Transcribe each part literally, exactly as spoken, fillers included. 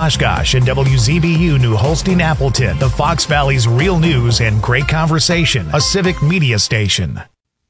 Oshkosh and W Z B U New Holstein Appleton, the Fox Valley's real news and great conversation, a civic media station.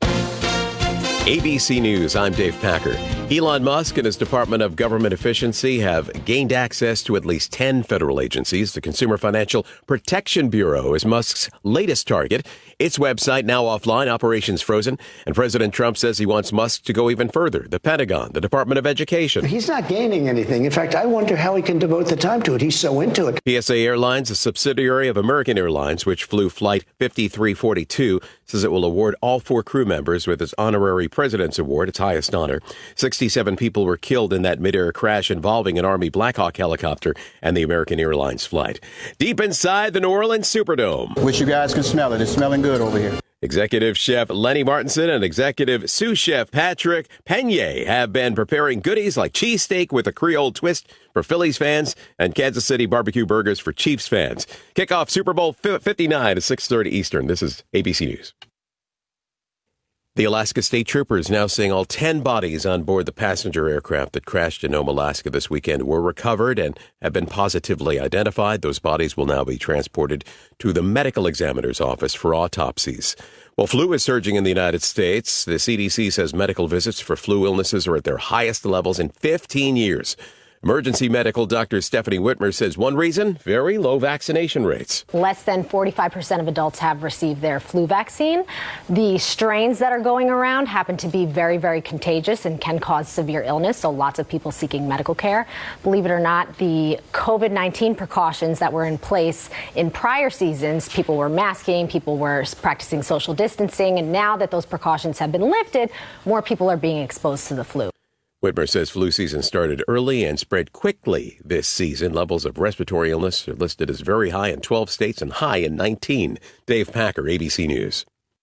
A B C News, I'm Dave Packer. Elon Musk and his Department of Government Efficiency have gained access to at least ten federal agencies. The Consumer Financial Protection Bureau is Musk's latest target. Its website now offline, operations frozen, and President Trump says he wants Musk to go even further. The Pentagon, the Department of Education. He's not gaining anything. In fact, I wonder how he can devote the time to it. He's so into it. P S A Airlines, a subsidiary of American Airlines, which flew Flight fifty-three forty-two, says it will award all four crew members with its honorary President's Award, its highest honor. sixty-seven people were killed in that midair crash involving an Army Black Hawk helicopter and the American Airlines flight. Deep inside the New Orleans Superdome. Wish you guys could smell it. It's smelling good over here. Executive Chef Lenny Martinson and Executive Sous Chef Patrick Penier have been preparing goodies like cheesesteak with a Creole twist for Phillies fans and Kansas City barbecue burgers for Chiefs fans. Kickoff Super Bowl fifty-nine at six thirty Eastern. This is A B C News. The Alaska State Troopers now saying all ten bodies on board the passenger aircraft that crashed in Nome, Alaska this weekend were recovered and have been positively identified. Those bodies will now be transported to the medical examiner's office for autopsies. Well, flu is surging in the United States. The C D C says medical visits for flu illnesses are at their highest levels in fifteen years. Emergency medical Doctor Stephanie Whitmer says one reason, very low vaccination rates. Less than forty-five percent of adults have received their flu vaccine. The strains that are going around happen to be very, very contagious and can cause severe illness, so lots of people seeking medical care. Believe it or not, the COVID nineteen precautions that were in place in prior seasons, people were masking, people were practicing social distancing, and now that those precautions have been lifted, more people are being exposed to the flu. Whitmer says flu season started early and spread quickly this season. Levels of respiratory illness are listed as very high in twelve states and high in nineteen. Dave Packer, A B C News.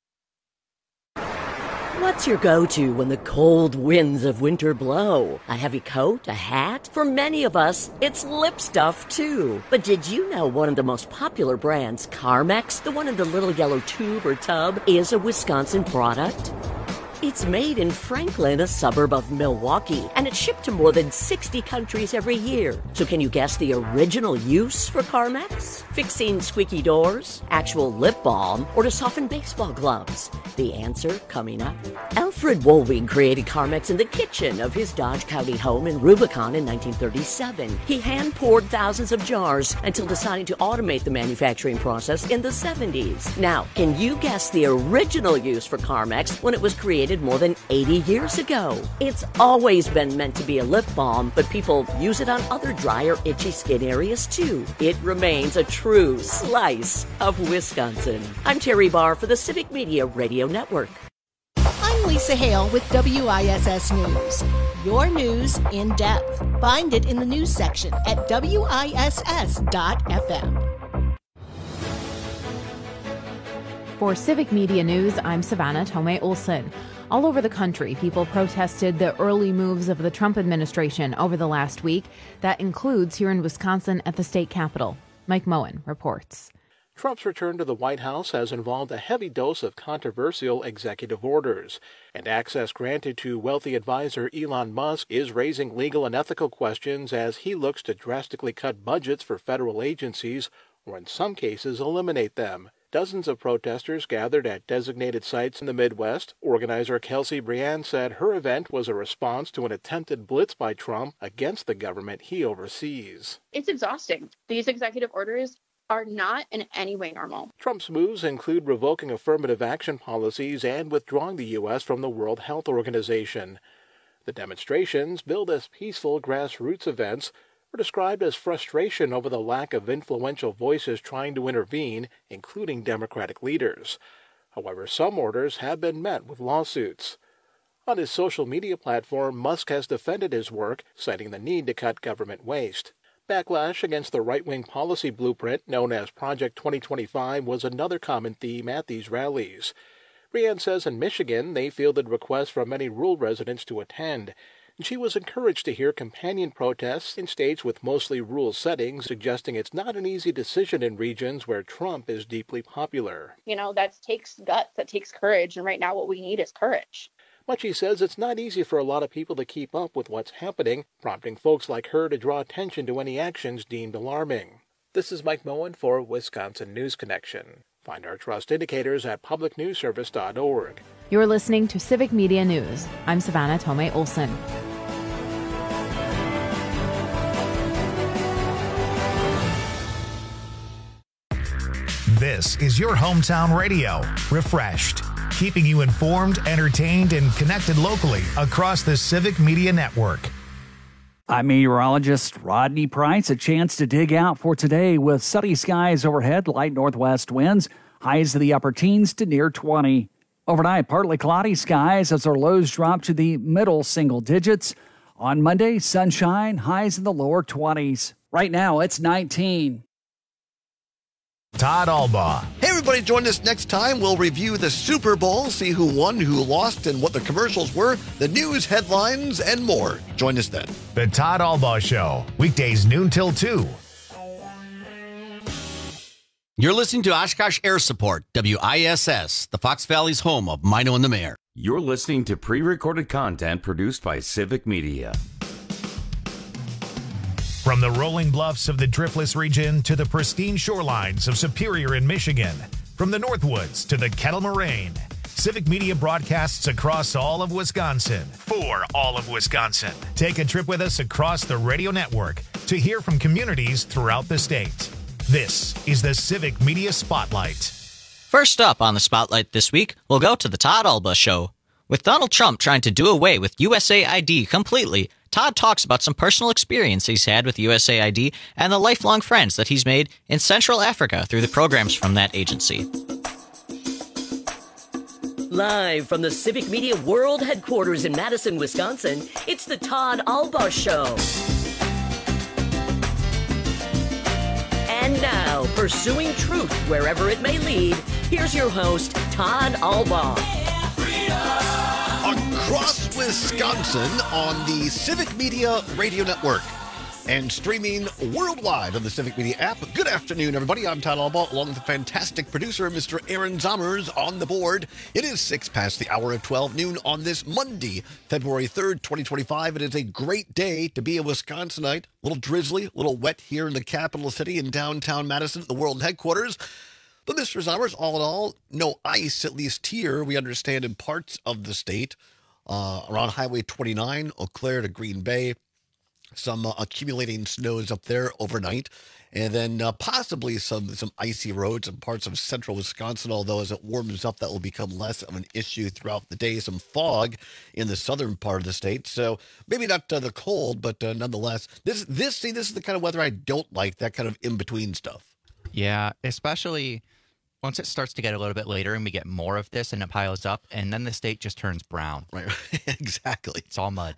What's your go-to when the cold winds of winter blow? A heavy coat? A hat? For many of us, it's lip stuff, too. But did you know one of the most popular brands, Carmex, the one in the little yellow tube or tub, is a Wisconsin product? It's made in Franklin, a suburb of Milwaukee, and it's shipped to more than sixty countries every year. So can you guess the original use for Carmex? Fixing squeaky doors, actual lip balm, or to soften baseball gloves? The answer coming up. Alfred Woolwing created Carmex in the kitchen of his Dodge County home in Rubicon in nineteen thirty-seven. He hand-poured thousands of jars until deciding to automate the manufacturing process in the seventies. Now, can you guess the original use for Carmex when it was created more than eighty years ago? It's always been meant to be a lip balm, but people use it on other dry or itchy skin areas too. It remains a true slice of Wisconsin. I'm Terry Barr for the Civic Media Radio Network. I'm Lisa Hale with W I S S News. Your news in depth. Find it in the news section at W I S S dot F M. For Civic Media News, I'm Savannah Tomei Olson. All over the country, people protested the early moves of the Trump administration over the last week. That includes here in Wisconsin at the state capitol. Mike Moen reports. Trump's return to the White House has involved a heavy dose of controversial executive orders, and access granted to wealthy advisor Elon Musk is raising legal and ethical questions as he looks to drastically cut budgets for federal agencies, or in some cases eliminate them. Dozens of protesters gathered at designated sites in the Midwest. Organizer Kelsey Briand said her event was a response to an attempted blitz by Trump against the government he oversees. It's exhausting. These executive orders are not in any way normal. Trump's moves include revoking affirmative action policies and withdrawing the U S from the World Health Organization. The demonstrations, billed as peaceful grassroots events, were described as frustration over the lack of influential voices trying to intervene, including Democratic leaders. However, some orders have been met with lawsuits. On his social media platform, Musk has defended his work, citing the need to cut government waste. Backlash against the right-wing policy blueprint known as Project twenty twenty-five was another common theme at these rallies. Briand says in Michigan they fielded requests from many rural residents to attend, and she was encouraged to hear companion protests in states with mostly rural settings, suggesting it's not an easy decision in regions where Trump is deeply popular. You know, that takes guts, that takes courage, and right now what we need is courage. but she says it's not easy for a lot of people to keep up with what's happening, prompting folks like her to draw attention to any actions deemed alarming. This is Mike Moen for Wisconsin News Connection. Find our trust indicators at public news service dot org. You're listening to Civic Media News. I'm Savannah Tomei Olson. This is your hometown radio, refreshed, keeping you informed, entertained, and connected locally across the Civic Media Network. I'm meteorologist Rodney Price. A chance to dig out for today with sunny skies overhead, light northwest winds, highs to the upper teens to near twenty. Overnight, partly cloudy skies as our lows drop to the middle single digits. On Monday, sunshine, highs in the lower twenties. Right now, it's nineteen. Todd Albaugh. Hey, everybody, join us next time. We'll review the Super Bowl, see who won, who lost, and what the commercials were, the news headlines, and more. Join us then. The Todd Albaugh Show, weekdays noon till two. You're listening to Oshkosh Air Support, W I S S, the Fox Valley's home of Mino and the Mayor. You're listening to pre-recorded content produced by Civic Media. From the rolling bluffs of the Driftless region to the pristine shorelines of Superior in Michigan, from the Northwoods to the Kettle Moraine, Civic Media broadcasts across all of Wisconsin for all of Wisconsin. Take a trip with us across the radio network to hear from communities throughout the state. This is the Civic Media Spotlight. First up on the Spotlight this week, we'll go to the Todd Albaugh Show. With Donald Trump trying to do away with U S A I D completely, Todd talks about some personal experience he's had with U S A I D and the lifelong friends that he's made in Central Africa through the programs from that agency. Live from the Civic Media World Headquarters in Madison, Wisconsin, it's the Todd Albaugh Show. And now, pursuing truth wherever it may lead, here's your host, Todd Albaugh. Across Wisconsin on the Civic Media Radio Network and streaming worldwide on the Civic Media app. Good afternoon, everybody. I'm Todd Albaugh, along with the fantastic producer, Mister Aaron Zommers, on the board. It is six past the hour of twelve noon on this Monday, February third, twenty twenty-five. It is a great day to be a Wisconsinite. A little drizzly, a little wet here in the capital city in downtown Madison at the world headquarters. But Mister Zommers, all in all, no ice, at least here, we understand, in parts of the state. Uh, around Highway twenty-nine, Eau Claire to Green Bay. Some uh, accumulating snows up there overnight. And then uh, possibly some, some icy roads in parts of central Wisconsin, although as it warms up, that will become less of an issue throughout the day. Some fog in the southern part of the state. So maybe not uh, the cold, but uh, nonetheless, this, this, see, this is the kind of weather I don't like, that kind of in-between stuff. Yeah, especially once it starts to get a little bit later and we get more of this and it piles up, and then the state just turns brown. Right, exactly. It's all mud.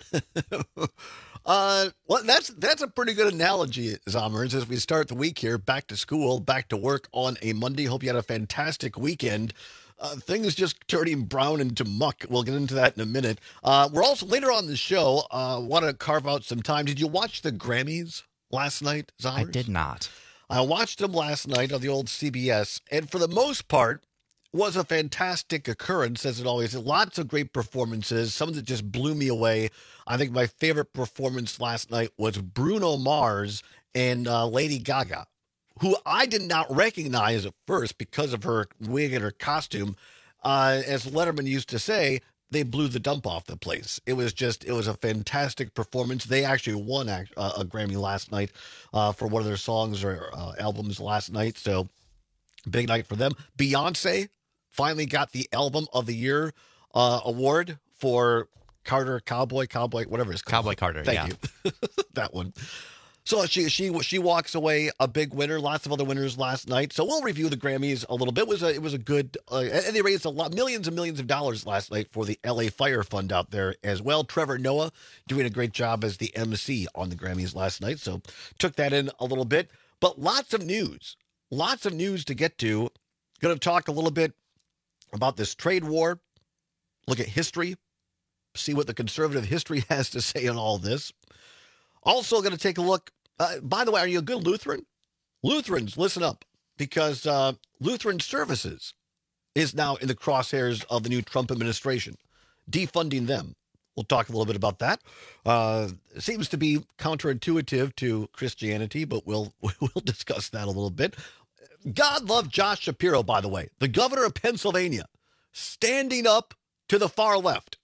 uh, well, that's that's a pretty good analogy, Zommers, as we start the week here, back to school, back to work on a Monday. Hope you had a fantastic weekend. Uh, things just turning brown into muck. We'll get into that in a minute. Uh, we're also, later on the show, uh, want to carve out some time. Did you watch the Grammys last night, Zommers? I did not. I watched them last night on the old C B S, and for the most part, was a fantastic occurrence, as it always is. Lots of great performances, some that just blew me away. I think my favorite performance last night was Bruno Mars and uh, Lady Gaga, who I did not recognize at first because of her wig and her costume. Uh, as Letterman used to say, they blew the dump off the place. It was just, it was a fantastic performance. They actually won a, a Grammy last night uh, for one of their songs or uh, albums last night. So big night for them. Beyonce finally got the Album of the Year uh, award for Carter, Cowboy, Cowboy, whatever it's called. Cowboy Carter, Thank yeah. you. That one. So she she she walks away a big winner. Lots of other winners last night. So we'll review the Grammys a little bit. It was a, it was a good, uh, and they raised a lot, millions and millions of dollars last night for the L A Fire Fund out there as well. Trevor Noah doing a great job as the M C on the Grammys last night. So took that in a little bit. But lots of news, lots of news to get to. Going to talk a little bit about this trade war. Look at history. See what the conservative history has to say on all this. Also going to take a look. Uh, by the way, are you a good Lutheran? Lutherans, listen up, because uh, Lutheran Services is now in the crosshairs of the new Trump administration defunding them. We'll talk a little bit about that. Uh, it seems to be counterintuitive to Christianity, but we'll we'll discuss that a little bit. God love Josh Shapiro, by the way, the governor of Pennsylvania, standing up to the far left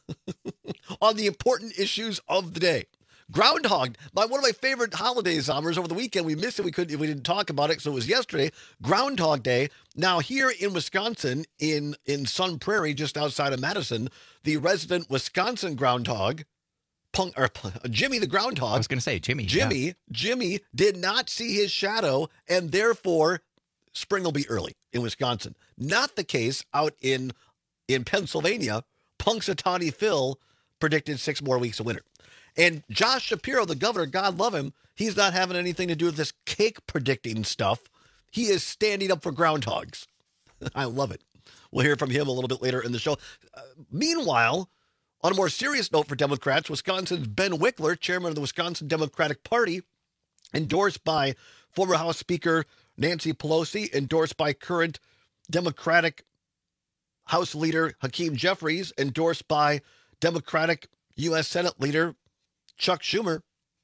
on the important issues of the day. Groundhog, my one of my favorite holidays, Zombers, over the weekend. We missed it. We couldn't. We didn't talk about it, so it was yesterday. Groundhog Day. Now here in Wisconsin, in in Sun Prairie, just outside of Madison, the resident Wisconsin groundhog, Punk, or Jimmy the groundhog. I was going to say Jimmy. Jimmy. Yeah. Jimmy did not see his shadow, and therefore spring will be early in Wisconsin. Not the case out in in Pennsylvania. Punxsutawney Phil predicted six more weeks of winter. And Josh Shapiro, the governor, God love him, he's not having anything to do with this cake predicting stuff. He is standing up for groundhogs. I love it. We'll hear from him a little bit later in the show. Uh, meanwhile, on a more serious note for Democrats, Wisconsin's Ben Wickler, chairman of the Wisconsin Democratic Party, endorsed by former House Speaker Nancy Pelosi, endorsed by current Democratic House Leader Hakeem Jeffries, endorsed by Democratic U S Senate Leader Chuck Schumer,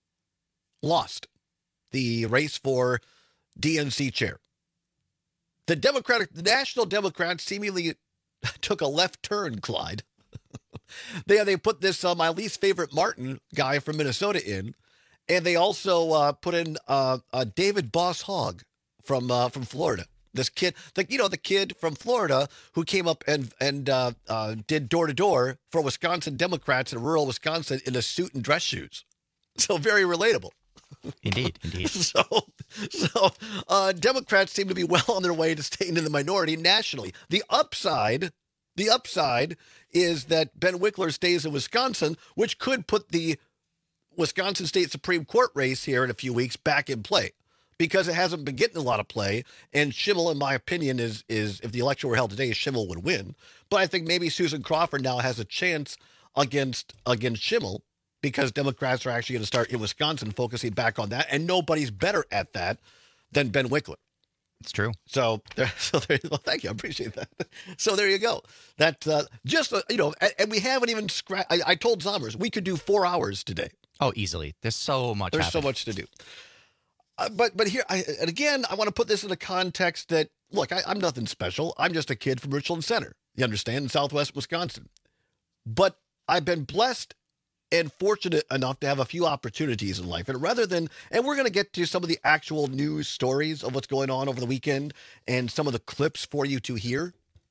lost the race for D N C chair. The Democratic, the National Democrats seemingly took a left turn, Clyde. they they put this uh, my least favorite Martin guy from Minnesota in, and they also uh, put in uh, uh, David Boss Hogg from uh, from Florida. This kid, the, you know, the kid from Florida who came up and and uh, uh, did door to door for Wisconsin Democrats in rural Wisconsin in a suit and dress shoes. So very relatable. Indeed, indeed. so, so uh, Democrats seem to be well on their way to staying in the minority nationally. The upside, the upside is that Ben Wickler stays in Wisconsin, which could put the Wisconsin State Supreme Court race here in a few weeks back in play, because it hasn't been getting a lot of play. And Schimmel, in my opinion, is, is if the election were held today, Schimmel would win. But I think maybe Susan Crawford now has a chance against against Schimmel, because Democrats are actually going to start in Wisconsin focusing back on that. And nobody's better at that than Ben Wickler. It's true. So, there, so there, well, thank you. I appreciate that. So there you go. That uh, just, uh, you know, and, and we haven't even scratched. I, I told Zombers we could do four hours today. Oh, easily. There's so much There's happening. so much to do. Uh, but but here, I, and again, I want to put this in a context that, look, I, I'm nothing special. I'm just a kid from Richland Center, you understand, in southwest Wisconsin. But I've been blessed and fortunate enough to have a few opportunities in life. And rather than, and we're going to get to some of the actual news stories of what's going on over the weekend and some of the clips for you to hear.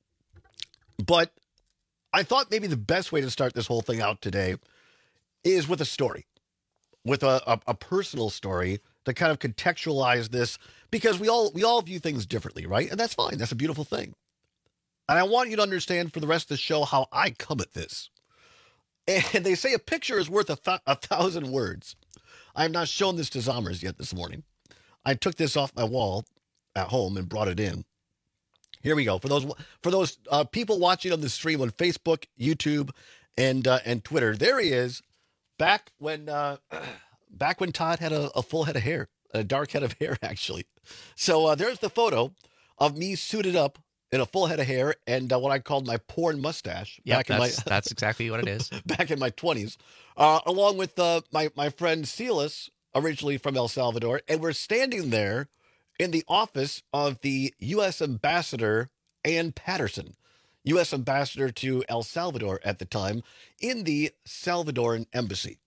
But I thought maybe the best way to start this whole thing out today is with a story, with a, a, a personal story to kind of contextualize this, because we all we all view things differently, right? And that's fine. That's a beautiful thing. And I want you to understand for the rest of the show how I come at this. And they say a picture is worth a, th- a thousand words. I have not shown this to Zombers yet this morning. I took this off my wall at home and brought it in. Here we go. For those for those uh, people watching on the stream on Facebook, YouTube, and uh, and Twitter, there he is, back when uh, back when Todd had a, a full head of hair, a dark head of hair, actually. So uh, there's the photo of me suited up in a full head of hair and uh, what I called my porn mustache. Yeah, back that's, in my, that's exactly what it is. Back in my twenties, uh, along with uh, my, my friend Silas, originally from El Salvador. And we're standing there in the office of the U S Ambassador, Ann Patterson, U S Ambassador to El Salvador at the time, in the Salvadoran embassy.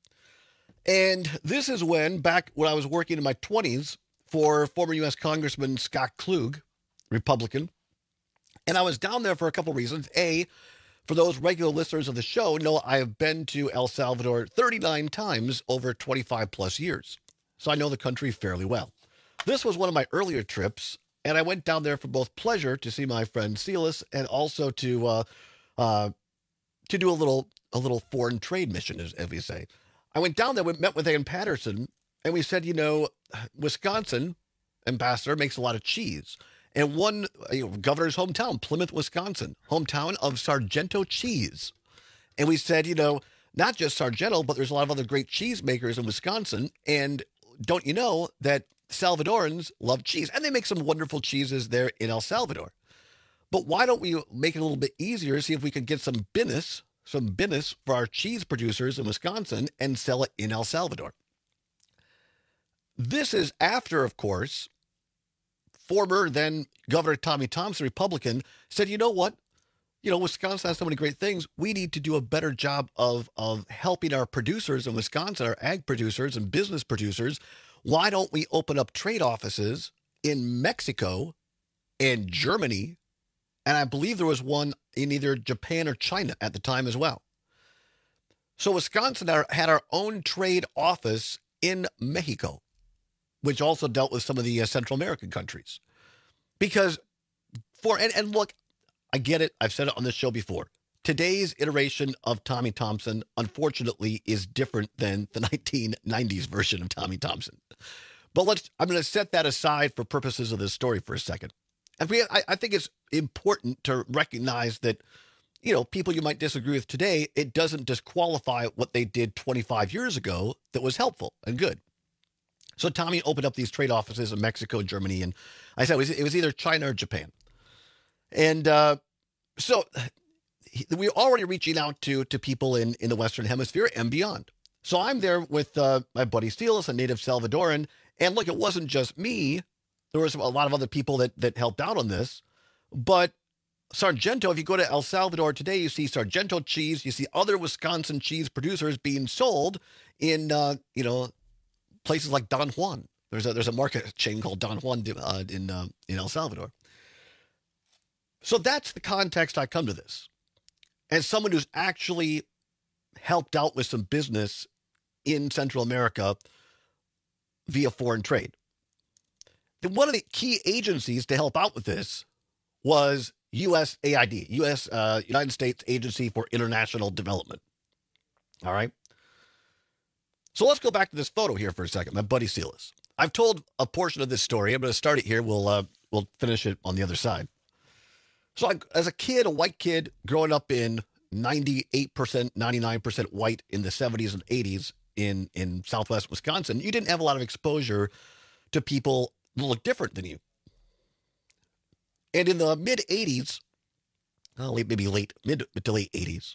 And this is when, back when I was working in my twenties for former U S Congressman Scott Klug, Republican, and I was down there for a couple reasons. A, for those regular listeners of the show, know I have been to El Salvador thirty-nine times over twenty-five plus years. So I know the country fairly well. This was one of my earlier trips, and I went down there for both pleasure to see my friend Silas and also to uh, uh, to do a little a little foreign trade mission, as, as we say. I went down there, we met with Ann Patterson, and we said, you know, Wisconsin, Ambassador, makes a lot of cheese. And one, you know, governor's hometown, Plymouth, Wisconsin, hometown of Sargento cheese. And we said, you know, not just Sargento, but there's a lot of other great cheese makers in Wisconsin. And don't you know that Salvadorans love cheese? And they make some wonderful cheeses there in El Salvador. But why don't we make it a little bit easier, see if we could get some business, some business for our cheese producers in Wisconsin and sell it in El Salvador. This is after, of course, former then Governor Tommy Thompson, Republican, said, you know what? You know, Wisconsin has so many great things. We need to do a better job of, of helping our producers in Wisconsin, our ag producers and business producers. Why don't we open up trade offices in Mexico and Germany? And I believe there was one in either Japan or China at the time as well. So Wisconsin had our own trade office in Mexico, which also dealt with some of the uh, Central American countries. Because for, and, and look, I get it. I've said it on this show before. Today's iteration of Tommy Thompson, unfortunately, is different than the nineteen nineties version of Tommy Thompson. But let's, I'm going to set that aside for purposes of this story for a second. And we, I, I think it's important to recognize that, you know, people you might disagree with today, it doesn't disqualify what they did twenty-five years ago that was helpful and good. So Tommy opened up these trade offices in Mexico, Germany, and I said it was, it was either China or Japan. And uh, so we're already reaching out to to people in, in the Western Hemisphere and beyond. So I'm there with uh, my buddy Steelis, a native Salvadoran. And look, it wasn't just me. There was a lot of other people that, that helped out on this. But Sargento, if you go to El Salvador today, you see Sargento cheese. You see other Wisconsin cheese producers being sold in, uh, you know, places like Don Juan. There's a, there's a market chain called Don Juan uh, in uh, in El Salvador. So that's the context I come to this. As someone who's actually helped out with some business in Central America via foreign trade. One of the key agencies to help out with this was U S A I D, U S Uh, United States Agency for International Development. All right. So let's go back to this photo here for a second. My buddy Steelis. I've told a portion of this story. I'm going to start it here. We'll uh, we'll finish it on the other side. So I, as a kid, a white kid growing up in ninety-eight percent, ninety-nine percent white in the seventies and eighties in, in Southwest Wisconsin, you didn't have a lot of exposure to people that look different than you. And in the mid eighties, well, maybe late, mid to late eighties,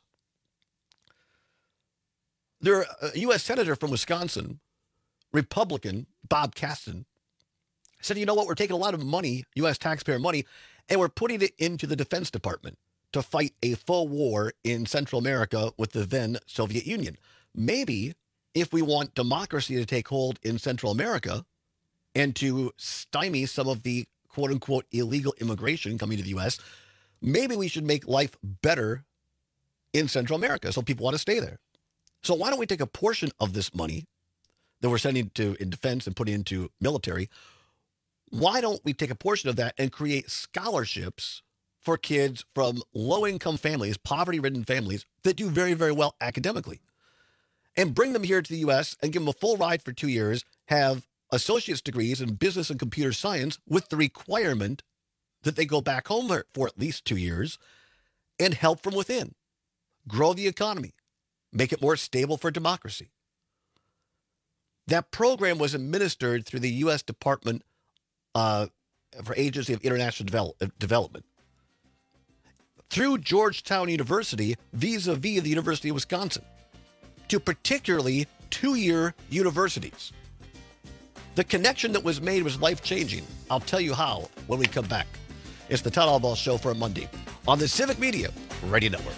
there a U S senator from Wisconsin, Republican Bob Caston, said, you know what, we're taking a lot of money, U S taxpayer money, and we're putting it into the Defense Department to fight a full war in Central America with the then Soviet Union. Maybe if we want democracy to take hold in Central America and to stymie some of the quote-unquote illegal immigration coming to the U S, maybe we should make life better in Central America so people want to stay there. So why don't we take a portion of this money that we're sending to in defense and putting into military? Why don't we take a portion of that and create scholarships for kids from low-income families, poverty-ridden families that do very, very well academically, and bring them here to the U S and give them a full ride for two years, have associate's degrees in business and computer science with the requirement that they go back home for, for at least two years and help from within, grow the economy, make it more stable for democracy. That program was administered through the U S Department uh, for Agency of International Devel- Development through Georgetown University vis-a-vis the University of Wisconsin to particularly two-year universities. The connection that was made was life-changing. I'll tell you how when we come back. It's the Todd Albaugh Show for a Monday on the Civic Media Radio Network.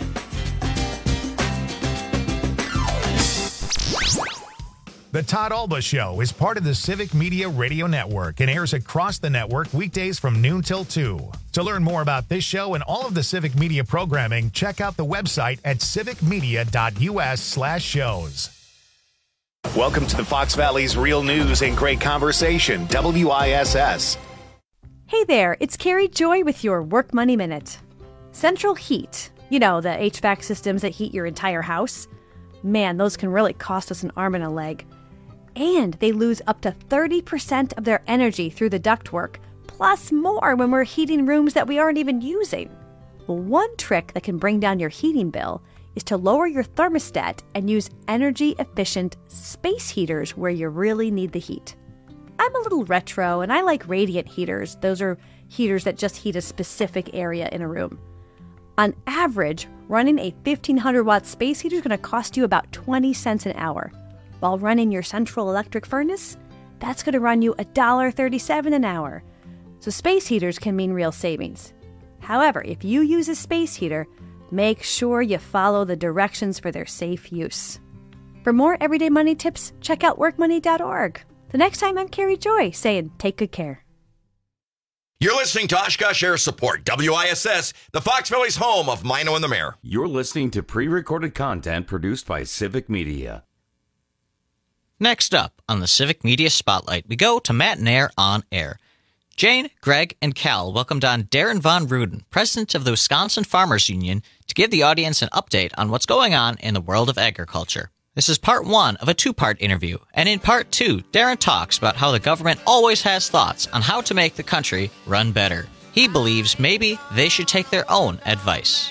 The Todd Albaugh Show is part of the Civic Media Radio Network and airs across the network weekdays from noon till two. To learn more about this show and all of the Civic Media programming, check out the website at civicmedia.us slash shows. Welcome to the Fox Valley's Real News and Great Conversation, W I S S. Hey there, it's Carrie Joy with your Work Money Minute. Central Heat, you know, the H V A C systems that heat your entire house. Man, those can really cost us an arm and a leg. And they lose up to thirty percent of their energy through the ductwork, plus more when we're heating rooms that we aren't even using. Well, one trick that can bring down your heating bill is to lower your thermostat and use energy-efficient space heaters where you really need the heat. I'm a little retro, and I like radiant heaters. Those are heaters that just heat a specific area in a room. On average, running a fifteen hundred watt space heater is going to cost you about twenty cents an hour. While running your central electric furnace, that's going to run you one dollar thirty-seven an hour. So space heaters can mean real savings. However, if you use a space heater, make sure you follow the directions for their safe use. For more everyday money tips, check out work money dot org. The next time, I'm Carrie Joy saying take good care. You're listening to Oshkosh Air Support, W I S S, the Fox Valley's home of Mino and the Mayor. You're listening to pre-recorded content produced by Civic Media. Next up on the Civic Media Spotlight, we go to Matt and Air on Air. Jane, Greg, and Cal welcomed on Darren Von Ruden, president of the Wisconsin Farmers Union, to give the audience an update on what's going on in the world of agriculture. This is part one of a two-part interview, and in part two, Darren talks about how the government always has thoughts on how to make the country run better. He believes maybe they should take their own advice.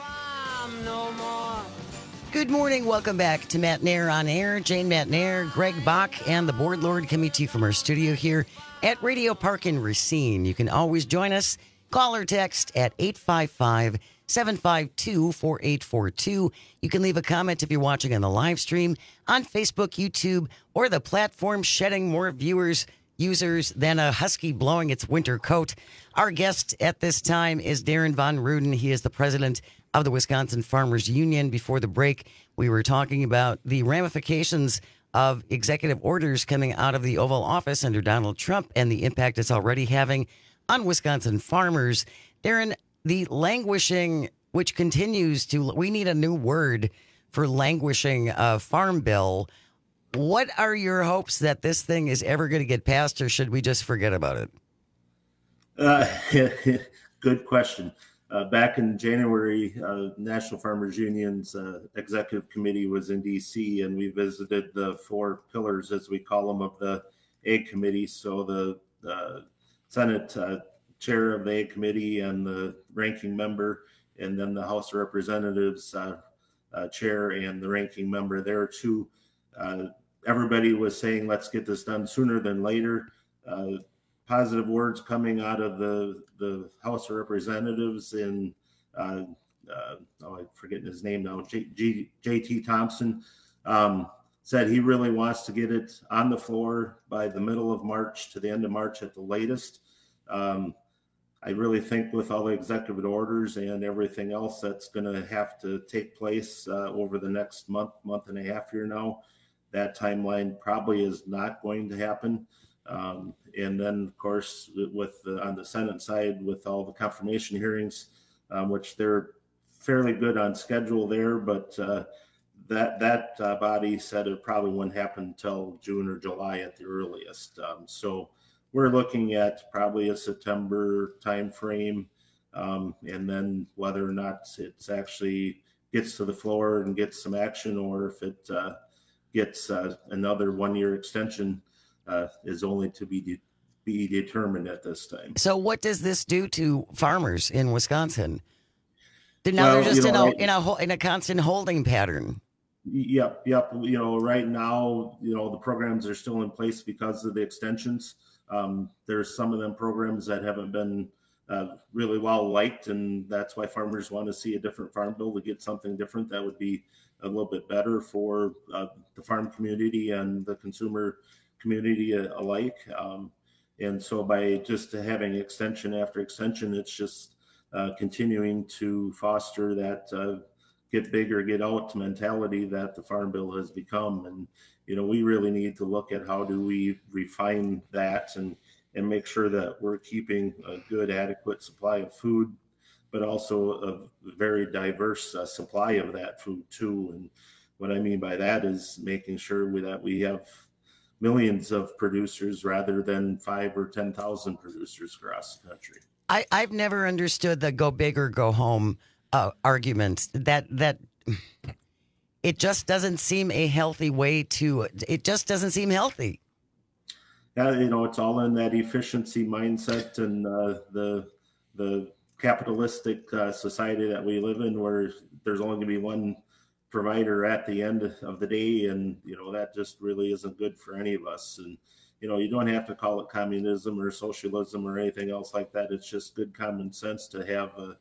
Good morning. Welcome back to Matt and Air on Air. Jane Matt and Air, Greg Bach, and the Board Lord coming to you from our studio here at Radio Park in Racine. You can always join us. Call or text at eight five five, seven five two, four eight four two. You can leave a comment if you're watching on the live stream on Facebook, YouTube, or the platform shedding more viewers, users than a husky blowing its winter coat. Our guest at this time is Darren Von Ruden. He is the president of the Wisconsin Farmers Union. Before the break, we were talking about the ramifications of executive orders coming out of the Oval Office under Donald Trump and the impact it's already having on Wisconsin farmers. Darren, the languishing, which continues to, we need a new word for languishing uh, farm bill. What are your hopes that this thing is ever going to get passed, or should we just forget about it? Uh, good question. Uh, back in January, uh, National Farmers Union's uh, executive committee was in D C, and we visited the four pillars, as we call them, of the Ag Committee. So the uh, Senate uh, chair of the Ag Committee and the ranking member, and then the House of Representatives uh, uh, chair and the ranking member there too. Uh, everybody was saying, let's get this done sooner than later. Uh, positive words coming out of the, the House of Representatives in, uh, uh, oh, I'm forgetting his name now, J, G, J T Thompson, um, said he really wants to get it on the floor by the middle of March to the end of March at the latest. Um, I really think with all the executive orders and everything else that's going to have to take place uh, over the next month, month and a half here now, that timeline probably is not going to happen. Um, and then, of course, with the, on the Senate side, with all the confirmation hearings, um, which they're fairly good on schedule there, but uh, that that uh, body said it probably wouldn't happen until June or July at the earliest. Um, so we're looking at probably a September timeframe, um, and then whether or not it's actually gets to the floor and gets some action, or if it uh, gets uh, another one-year extension. Uh, is only to be de- be determined at this time. So, what does this do to farmers in Wisconsin? Now well, they're just you know, in a in a in a constant holding pattern. Yep, yep. You know, right now, you know, the programs are still in place because of the extensions. Um, there's some of them programs that haven't been uh, really well liked, and that's why farmers want to see a different farm bill to get something different that would be a little bit better for uh, the farm community and the consumer community alike. Um, and so by just having extension after extension, it's just uh, continuing to foster that uh, get bigger, get out mentality that the Farm Bill has become. And, you know, we really need to look at how do we refine that and, and make sure that we're keeping a good, adequate supply of food, but also a very diverse uh, supply of that food too. And what I mean by that is making sure we, that we have millions of producers rather than five or ten thousand producers across the country. I, I've never understood the go big or go home uh, argument. That that it just doesn't seem a healthy way to. It just doesn't seem healthy. Yeah, you know, it's all in that efficiency mindset and uh, the the capitalistic uh, society that we live in, where there's only going to be one provider at the end of the day, and you know that just really isn't good for any of us. And you know, you don't have to call it communism or socialism or anything else like that. It's just good common sense to have a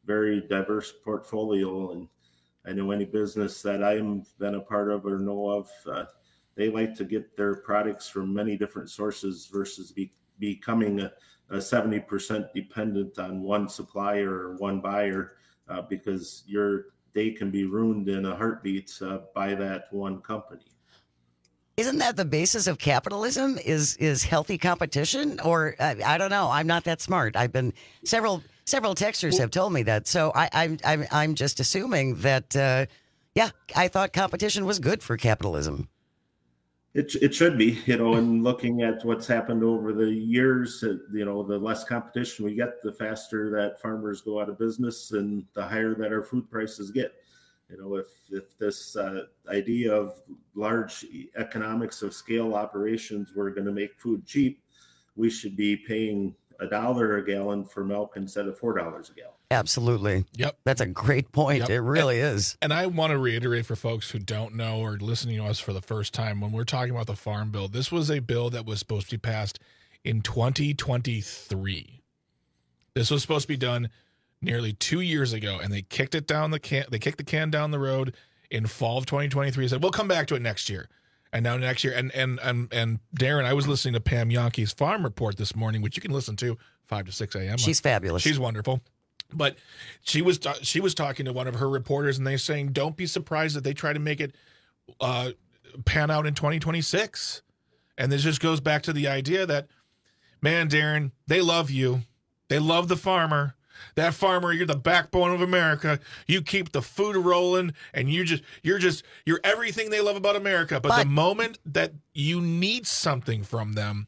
very diverse portfolio. And I know any business that I've been a part of or know of, uh, they like to get their products from many different sources versus be, becoming a, a seventy percent dependent on one supplier or one buyer, uh, because your day can be ruined in a heartbeat uh, by that one company. Isn't that the basis of capitalism? Is is healthy competition? Or uh, I don't know. I'm not that smart. I've been several several texters have told me that. So I, I'm I'm I'm just assuming that. Uh, yeah, I thought competition was good for capitalism. It it should be, you know, and looking at what's happened over the years, uh, you know, the less competition we get, the faster that farmers go out of business, and the higher that our food prices get. You know, if if this uh, idea of large economics of scale operations were going to make food cheap, we should be paying a dollar a gallon for milk instead of four dollars a gallon. Absolutely. Yep. That's a great point. Yep. It really and, is. And I want to reiterate for folks who don't know or listening to us for the first time, when we're talking about the Farm Bill, this was a bill that was supposed to be passed in twenty twenty-three. This was supposed to be done nearly two years ago, and they kicked it down the can. They kicked the can down the road in fall of twenty twenty-three. Said we'll come back to it next year, and now next year. And and and and Darren, I was listening to Pam Yonke's Farm Report this morning, which you can listen to five to six a.m. She's fabulous. She's wonderful. But she was she was talking to one of her reporters, and they're saying, "Don't be surprised that they try to make it uh, pan out in twenty twenty-six." And this just goes back to the idea that, man, Darren, they love you. They love the farmer. That farmer, you're the backbone of America. You keep the food rolling, and you just you're just you're everything they love about America. But, but the moment that you need something from them,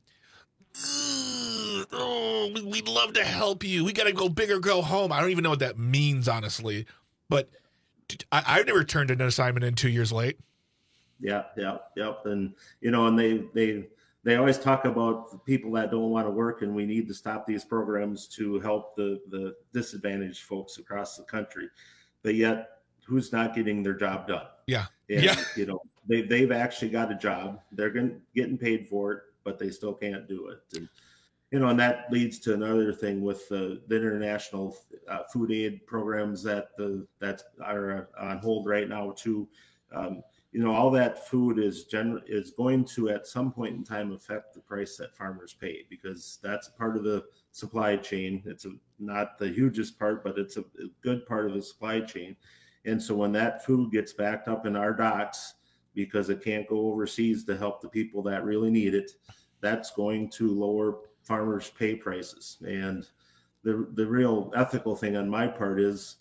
oh, we'd love to help you. We got to go big or go home. I don't even know what that means, honestly. But I, I've never turned in an assignment in two years late. Yeah, yeah, yep. And, you know, and they, they, they always talk about the people that don't want to work, and we need to stop these programs to help the, the disadvantaged folks across the country. But yet, who's not getting their job done? Yeah. And, yeah. you know, they, they've actually got a job. They're getting, getting paid for it, but they still can't do it. And, you know, and that leads to another thing with the, the international uh, food aid programs that the that are on hold right now too. Um, you know, all that food is gen- is going to at some point in time affect the price that farmers pay, because that's part of the supply chain. It's a, not the hugest part, but it's a, a good part of the supply chain. And so when that food gets backed up in our docks because it can't go overseas to help the people that really need it, that's going to lower farmers' pay prices. And the the real ethical thing on my part is,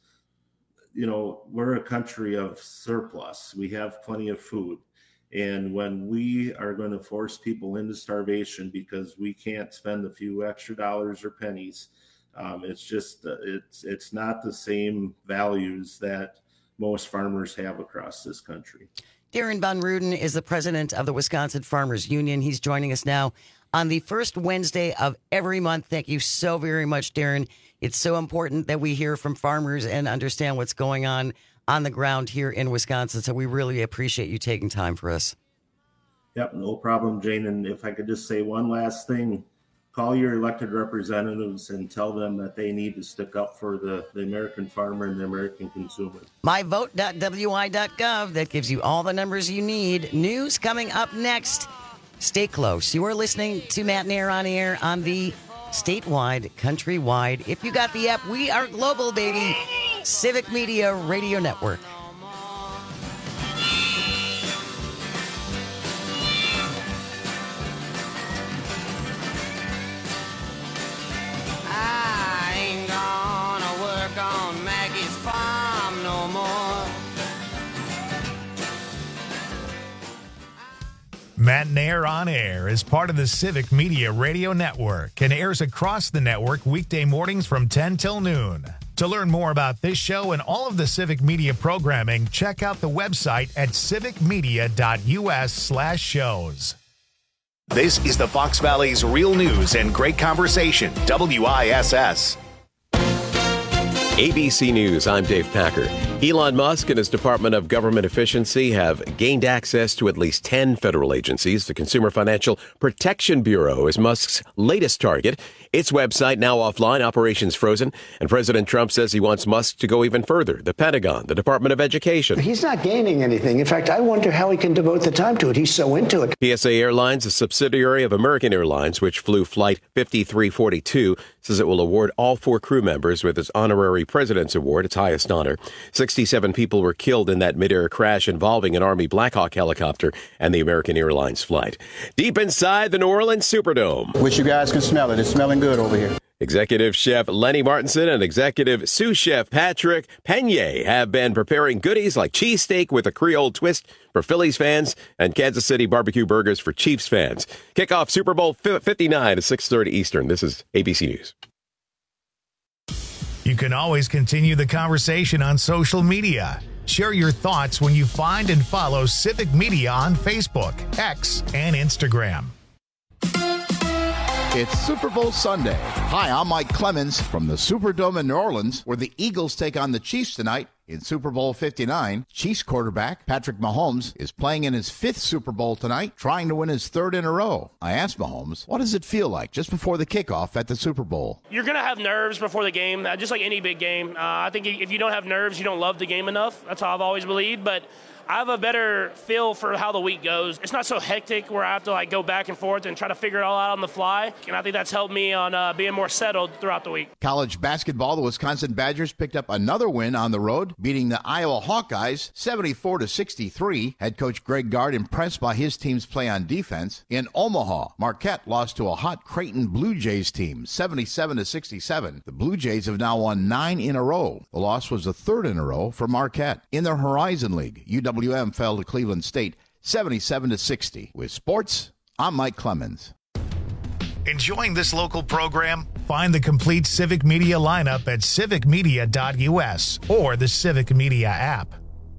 you know, we're a country of surplus. We have plenty of food. And when we are going to force people into starvation because we can't spend a few extra dollars or pennies, um, it's just, uh, it's it's not the same values that most farmers have across this country. Darren Von Ruden is the president of the Wisconsin Farmers Union. He's joining us now on the first Wednesday of every month. Thank you so very much, Darren. It's so important that we hear from farmers and understand what's going on on the ground here in Wisconsin. So we really appreciate you taking time for us. Yep, no problem, Jane. And if I could just say one last thing, call your elected representatives and tell them that they need to stick up for the, the American farmer and the American consumer. my vote dot w i dot gov. That gives you all the numbers you need. News coming up next. Stay close. You are listening to Matt Nair on air on the statewide, countrywide. If you got the app, we are global, baby. Civic Media Radio Network. I ain't gonna work on Maggie's farm no more. Matt Nair on Air is part of the Civic Media Radio Network and airs across the network weekday mornings from ten till noon. To learn more about this show and all of the Civic Media programming, check out the website at civicmedia.us slash shows. This is the Fox Valley's real news and great conversation, W I S S. A B C News, I'm Dave Packer. Elon Musk and his Department of Government Efficiency have gained access to at least ten federal agencies. The Consumer Financial Protection Bureau is Musk's latest target. Its website now offline, operations frozen, and President Trump says he wants Musk to go even further. The Pentagon, the Department of Education. He's not gaining anything. In fact, I wonder how he can devote the time to it. He's so into it. P S A Airlines, a subsidiary of American Airlines, which flew Flight fifty-three forty-two, says it will award all four crew members with its honorary President's Award, its highest honor. sixty-seven people were killed in that mid-air crash involving an Army Black Hawk helicopter and the American Airlines flight. Deep inside the New Orleans Superdome. Wish you guys could smell it. It's smelling good over here. Executive Chef Lenny Martinson and Executive Sous Chef Patrick Penier have been preparing goodies like cheesesteak with a Creole twist for Phillies fans and Kansas City barbecue burgers for Chiefs fans. Kickoff Super Bowl fifty-nine at six thirty Eastern. This is A B C News. You can always continue the conversation on social media. Share your thoughts when you find and follow Civic Media on Facebook, X, and Instagram. It's Super Bowl Sunday. Hi, I'm Mike Clemens from the Superdome in New Orleans, where the Eagles take on the Chiefs tonight in Super Bowl fifty-nine. Chiefs quarterback Patrick Mahomes is playing in his fifth Super Bowl tonight, trying to win his third in a row. I asked Mahomes, what does it feel like just before the kickoff at the Super Bowl? You're going to have nerves before the game, just like any big game. Uh, I think if you don't have nerves, you don't love the game enough. That's how I've always believed, but I have a better feel for how the week goes. It's not so hectic where I have to like go back and forth and try to figure it all out on the fly. And I think that's helped me on uh, being more settled throughout the week. College basketball, the Wisconsin Badgers picked up another win on the road, beating the Iowa Hawkeyes seventy-four to sixty-three. Head coach Greg Gard impressed by his team's play on defense. In Omaha, Marquette lost to a hot Creighton Blue Jays team seventy-seven to sixty-seven. The Blue Jays have now won nine in a row. The loss was the third in a row for Marquette. In the Horizon League, U W W M fell to Cleveland State seventy-seven to sixty. With sports, I'm Mike Clemens. Enjoying this local program? Find the complete Civic Media lineup at civic media dot u s or the Civic Media app.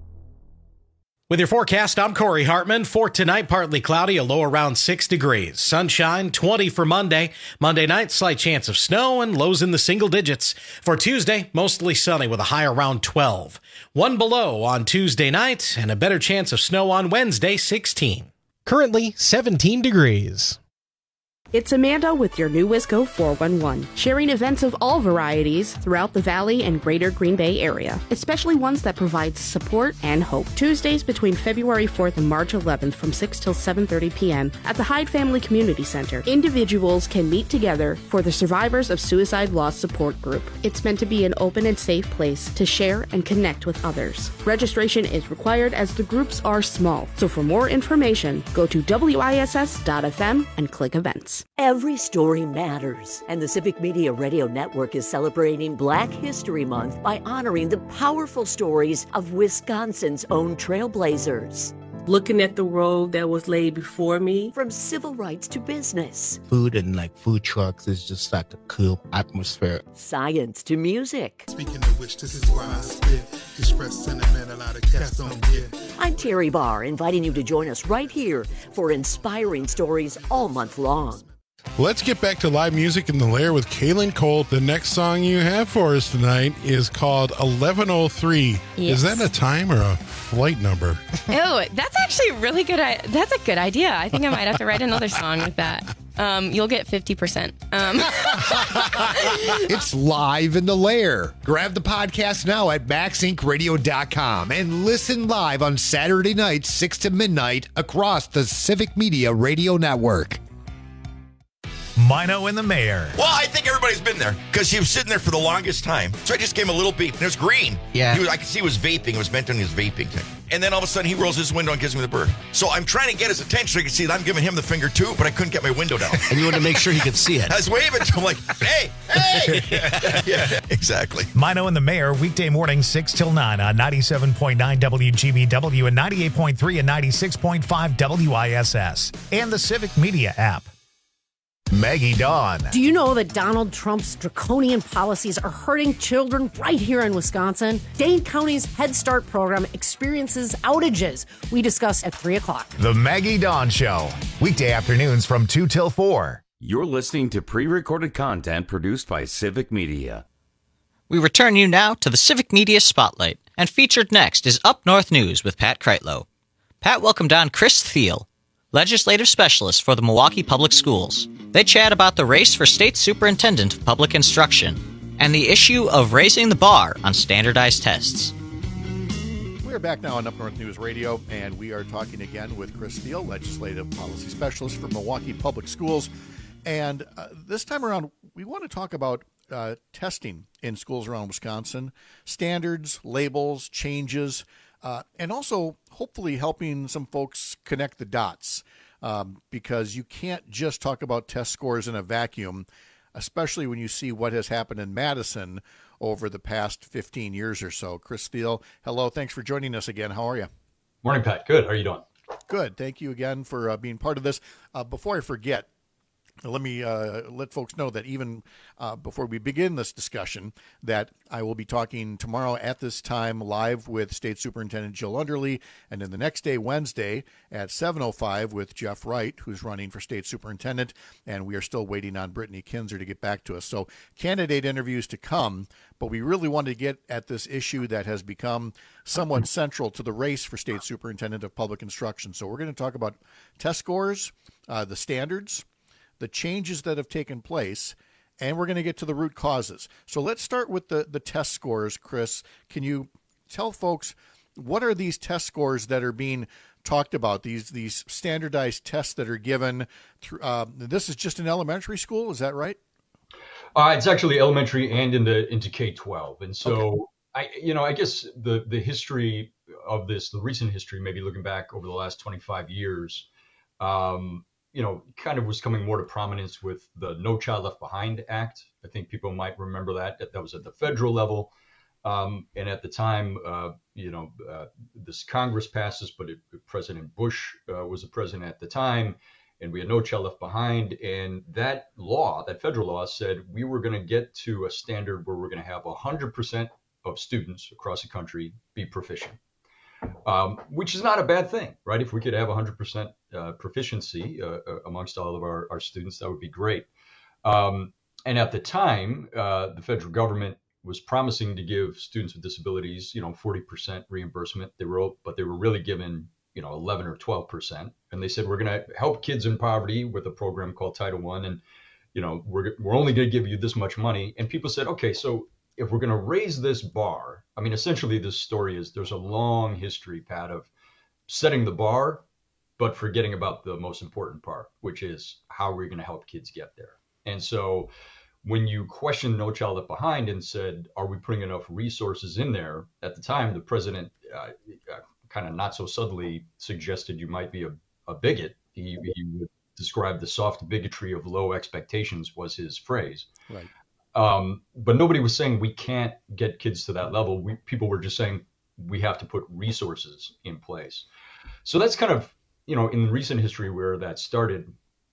With your forecast, I'm Corey Hartman. For tonight, partly cloudy, a low around six degrees. Sunshine, twenty for Monday. Monday night, slight chance of snow and lows in the single digits. For Tuesday, mostly sunny with a high around twelve. One below on Tuesday night and a better chance of snow on Wednesday, sixteen. Currently, seventeen degrees. It's Amanda with your new Wisco four one one, sharing events of all varieties throughout the Valley and Greater Green Bay area, especially ones that provide support and hope. Tuesdays between February fourth and March eleventh from six till seven thirty p.m. at the Hyde Family Community Center. Individuals can meet together for the Survivors of Suicide Loss Support Group. It's meant to be an open and safe place to share and connect with others. Registration is required as the groups are small, so for more information, go to W I S S dot F M and click events. Every story matters, and the Civic Media Radio Network is celebrating Black History Month by honoring the powerful stories of Wisconsin's own trailblazers. Looking at the road that was laid before me. From civil rights to business. Food and like food trucks is just like a cool atmosphere. Science to music. Speaking of which, this is why I spit. Express sentiment a lot of cats don't get. I'm Terry Barr, inviting you to join us right here for inspiring stories all month long. Let's get back to live music in the Lair with Kaylin Colt. The next song you have for us tonight is called eleven oh three. Yes. Is that a time or a flight number? Oh, that's actually a really good. That's a good idea. I think I might have to write another song with that. Um, you'll get fifty percent. Um. It's live in the Lair. Grab the podcast now at max inc radio dot com and listen live on Saturday nights, six to midnight across the Civic Media Radio Network. Mino and the Mayor. Well, I think everybody's been there because he was sitting there for the longest time. So I just gave him a little beep, and it was green. Yeah. He was, I could see he was vaping. It was meant on his vaping thing. And then all of a sudden, he rolls his window and gives me the bird. So I'm trying to get his attention so he can see that I'm giving him the finger too, but I couldn't get my window down. And you wanted to make sure he could see it. I was waving to him like, hey, hey. Yeah, exactly. Mino and the Mayor, weekday morning, six till nine on ninety-seven point nine W G B W and ninety-eight point three and ninety-six point five W I S S and the Civic Media app. Maggie Dawn. Do you know that Donald Trump's draconian policies are hurting children right here in Wisconsin? Dane County's Head Start program experiences outages. We discuss at three o'clock. The Maggie Dawn Show. Weekday afternoons from two till four. You're listening to pre-recorded content produced by Civic Media. We return you now to the Civic Media Spotlight, and featured next is Up North News with Pat Kreitlow. Pat welcomed on Chris Thiel, legislative specialist for the Milwaukee Public Schools. They chat about the race for state superintendent of public instruction and the issue of raising the bar on standardized tests. We are back now on Up North News Radio, and we are talking again with Chris Thiel, legislative policy specialist for Milwaukee Public Schools. And uh, this time around, we want to talk about uh, testing in schools around Wisconsin, standards, labels, changes, uh, and also hopefully helping some folks connect the dots, um, because you can't just talk about test scores in a vacuum, especially when you see what has happened in Madison over the past fifteen years or so. Chris Thiel, hello. Thanks for joining us again. How are you? Morning, Pat. Good. How are you doing? Good. Thank you again for uh, being part of this. Uh, before I forget, let me uh, let folks know that even uh, before we begin this discussion, that I will be talking tomorrow at this time live with State Superintendent Jill Underly, and then the next day, Wednesday, at seven oh five with Jeff Wright, who's running for State Superintendent, and we are still waiting on Brittany Kinzer to get back to us. So candidate interviews to come, but we really wanted to get at this issue that has become somewhat central to the race for State Superintendent of Public Instruction. So we're going to talk about test scores, uh, the standards, the changes that have taken place, and we're going to get to the root causes. So let's start with the, the test scores. Chris, can you tell folks what are these test scores that are being talked about, these these standardized tests that are given? Through, uh, this is just an elementary school, is that right? Uh, it's actually elementary and into into K twelve. And so, Okay. I you know, I guess the, the history of this, the recent history, maybe looking back over the last twenty-five years, um, you know, kind of was coming more to prominence with the No Child Left Behind Act. I think people might remember that. That was at the federal level. Um, and at the time, uh, you know, uh, this Congress passes, but it, President Bush uh, was the president at the time, and we had No Child Left Behind. And that law, that federal law, said we were going to get to a standard where we're going to have one hundred percent of students across the country be proficient. Um, which is not a bad thing, right? If we could have one hundred percent uh, proficiency uh, amongst all of our, our students, that would be great. Um, and at the time, uh, the federal government was promising to give students with disabilities, you know, forty percent reimbursement. They were, but they were really given, you know, eleven or twelve percent. And they said, we're going to help kids in poverty with a program called Title One, and, you know, we're we're only going to give you this much money. And people said, okay, so if we're going to raise this bar, I mean, essentially this story is there's a long history, Pat, of setting the bar, but forgetting about the most important part, which is how we're going to help kids get there. And so when you questioned No Child Left Behind and said, are we putting enough resources in there? At the time, the president uh, uh, kind of not so subtly suggested you might be a, a bigot. He, he would describe the soft bigotry of low expectations was his phrase. Right. Um, but nobody was saying we can't get kids to that level. We, people were just saying we have to put resources in place. So that's kind of, you know, in recent history where that started.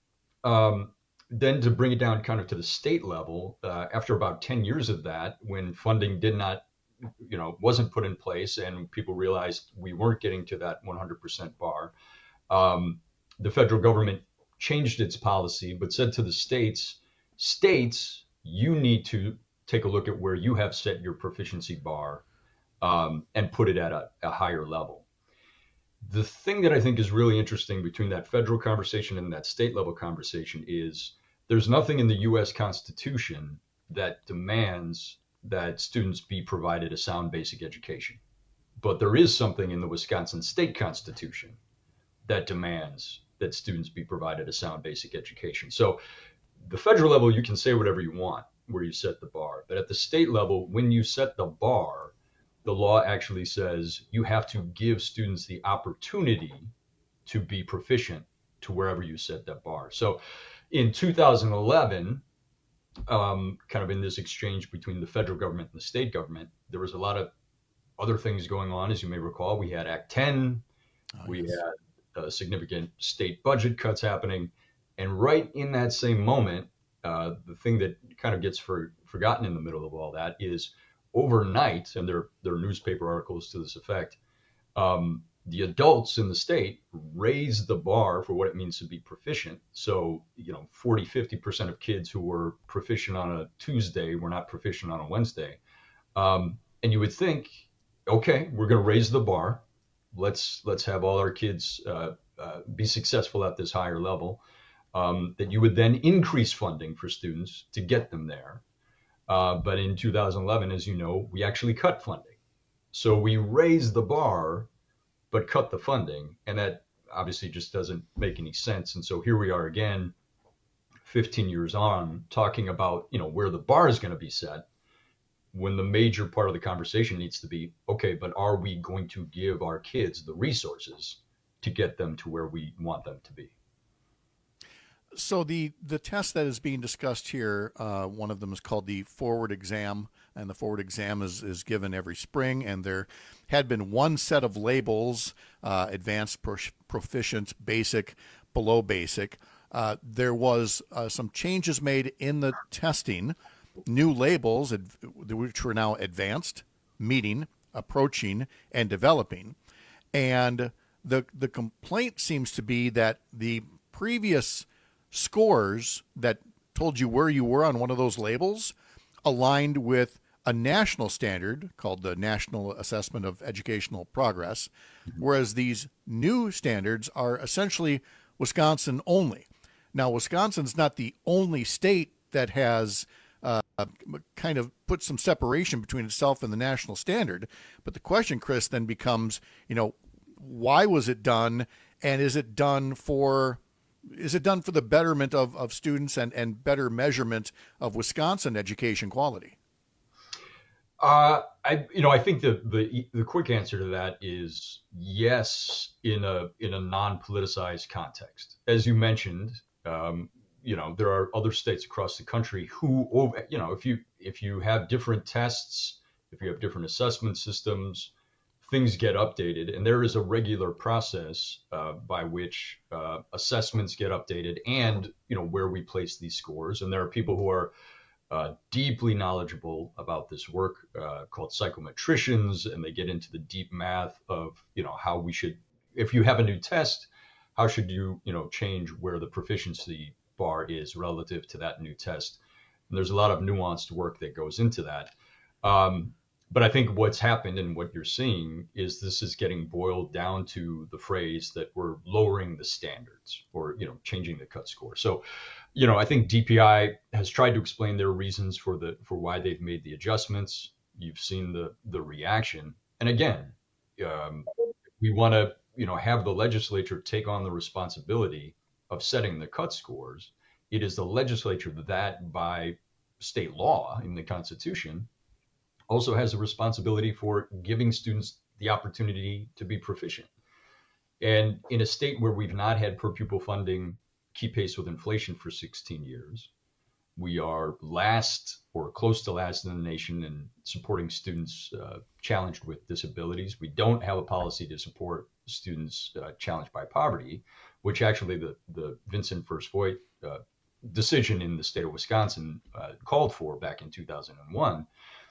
Um, then to bring it down kind of to the state level, uh, after about ten years of that, when funding did not, you know, wasn't put in place and people realized we weren't getting to that one hundred percent bar, um, the federal government changed its policy, but said to the states, states, you need to take a look at where you have set your proficiency bar um, and put it at a, a higher level. The thing that I think is really interesting between that federal conversation and that state level conversation is there's nothing in the U S Constitution that demands that students be provided a sound basic education. But there is something in the Wisconsin State Constitution that demands that students be provided a sound basic education. So the federal level, you can say whatever you want where you set the bar. But at the state level, when you set the bar, the law actually says you have to give students the opportunity to be proficient to wherever you set that bar. So in two thousand eleven, um, kind of in this exchange between the federal government and the state government, there was a lot of other things going on. As you may recall, we had Act ten, oh, we yes. had uh, significant state budget cuts happening. And right in that same moment, uh, the thing that kind of gets for, forgotten in the middle of all that is overnight, and there, there are newspaper articles to this effect, um, the adults in the state raised the bar for what it means to be proficient. So, you know, forty, fifty percent of kids who were proficient on a Tuesday were not proficient on a Wednesday. Um, and you would think, okay, we're going to raise the bar. Let's let's have all our kids uh, uh, be successful at this higher level. Um, that you would then increase funding for students to get them there. Uh, but in two thousand eleven, as you know, we actually cut funding. So we raised the bar, but cut the funding. And that obviously just doesn't make any sense. And so here we are again, fifteen years on, talking about, you know, where the bar is going to be set, when the major part of the conversation needs to be, okay, but are we going to give our kids the resources to get them to where we want them to be? So the, the test that is being discussed here, uh, one of them is called the forward exam, and the forward exam is, is given every spring, and there had been one set of labels, uh, advanced, pro- proficient, basic, below basic. Uh, there was uh, some changes made in the testing, new labels, which were now advanced, meeting, approaching, and developing. And the the complaint seems to be that the previous scores that told you where you were on one of those labels aligned with a national standard called the National Assessment of Educational Progress, whereas these new standards are essentially Wisconsin only. Now, Wisconsin's not the only state that has uh, kind of put some separation between itself and the national standard. But the question, Chris, then becomes, you know, why was it done, and is it done for Is it done for the betterment of, of students and, and better measurement of Wisconsin education quality? Uh, I, you know, I think the, the the quick answer to that is yes, in a in a non-politicized context. As you mentioned, um, you know, there are other states across the country who, you know, if you if you have different tests, if you have different assessment systems, things get updated, and there is a regular process uh, by which uh, assessments get updated, and you know where we place these scores. And there are people who are uh, deeply knowledgeable about this work, uh, called psychometricians, and they get into the deep math of you know how we should, if you have a new test, how should you you know change where the proficiency bar is relative to that new test. And there's a lot of nuanced work that goes into that. Um, But I think what's happened and what you're seeing is this is getting boiled down to the phrase that we're lowering the standards, or, you know, changing the cut score. So, you know, I think D P I has tried to explain their reasons for the for why they've made the adjustments. You've seen the the reaction. And again, um, we want to, you know, have the legislature take on the responsibility of setting the cut scores. It is the legislature that, by state law in the Constitution, also has a responsibility for giving students the opportunity to be proficient. And in a state where we've not had per pupil funding keep pace with inflation for sixteen years, we are last or close to last in the nation in supporting students uh, challenged with disabilities. We don't have a policy to support students uh, challenged by poverty, which actually the, the Vincent First Voight uh, decision in the state of Wisconsin uh, called for back in two thousand one.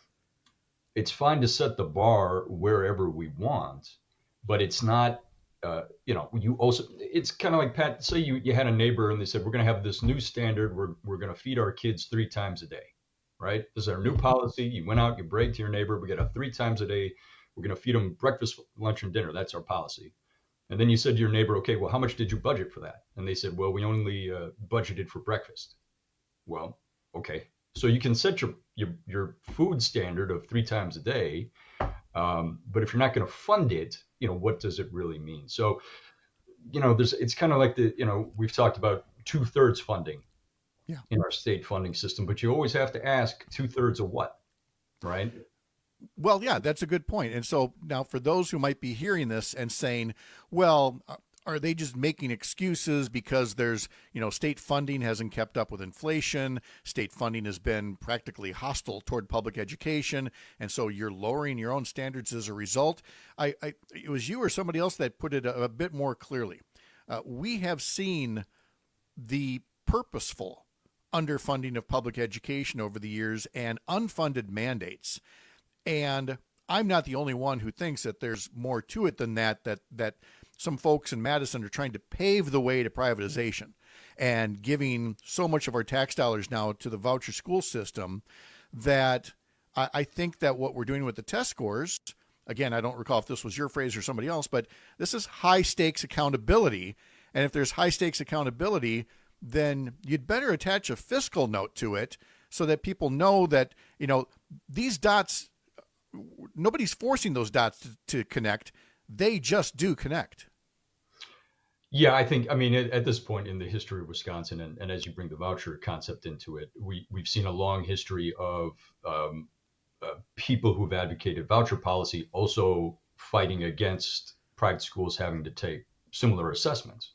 It's fine to set the bar wherever we want, but it's not, uh, you know, you also, it's kind of like, Pat, say you, you had a neighbor and they said, we're going to have this new standard. We're, we're going to feed our kids three times a day, right? This is our new policy. You went out, you bragged to your neighbor, we got a three times a day. We're going to feed them breakfast, lunch, and dinner. That's our policy. And then you said to your neighbor, okay, well, how much did you budget for that? And they said, well, we only uh, budgeted for breakfast. Well, okay. So you can set your, your your food standard of three times a day, um, but if you're not going to fund it, you know, what does it really mean? So, you know, there's it's kind of like the, you know, we've talked about two thirds funding yeah. in our state funding system, but you always have to ask two thirds of what, right? Well, yeah, that's a good point. And so now for those who might be hearing this and saying, well, are they just making excuses because there's, you know, state funding hasn't kept up with inflation, state funding has been practically hostile toward public education, and so you're lowering your own standards as a result? I, I it was you or somebody else that put it a, a bit more clearly. Uh, we have seen the purposeful underfunding of public education over the years and unfunded mandates. And I'm not the only one who thinks that there's more to it than that, that, that some folks in Madison are trying to pave the way to privatization and giving so much of our tax dollars now to the voucher school system that I, I think that what we're doing with the test scores, again, I don't recall if this was your phrase or somebody else, but this is high stakes accountability. And if there's high stakes accountability, then you'd better attach a fiscal note to it so that people know that, you know, these dots, nobody's forcing those dots to, to connect. They just do connect. Yeah, I think, I mean, at, at this point in the history of Wisconsin, and, and as you bring the voucher concept into it, we, we've seen a long history of um, uh, people who've advocated voucher policy also fighting against private schools having to take similar assessments.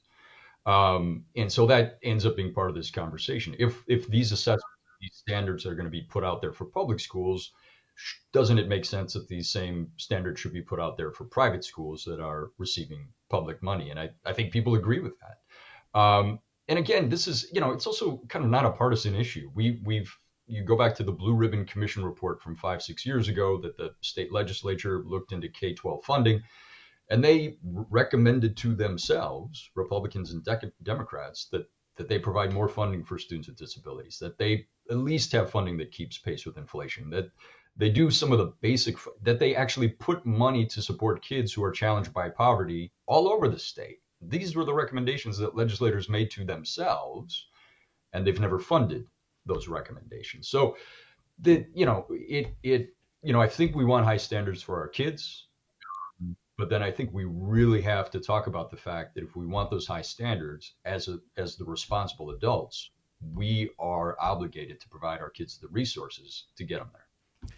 Um, and so that ends up being part of this conversation. If if these assessments, these standards are going to be put out there for public schools, doesn't it make sense that these same standards should be put out there for private schools that are receiving public money? And I, I think people agree with that. Um, and again, this is, you know, it's also kind of not a partisan issue. We, we've, you go back to the Blue Ribbon Commission report from five, six years ago that the state legislature looked into K twelve funding, and they recommended to themselves, Republicans and de- Democrats, that that they provide more funding for students with disabilities, that they at least have funding that keeps pace with inflation, that they do some of the basic, that they actually put money to support kids who are challenged by poverty all over the state. These were the recommendations that legislators made to themselves, and they've never funded those recommendations. So, the you know, it it you know, I think we want high standards for our kids, but then I think we really have to talk about the fact that if we want those high standards as a as the responsible adults, we are obligated to provide our kids the resources to get them there.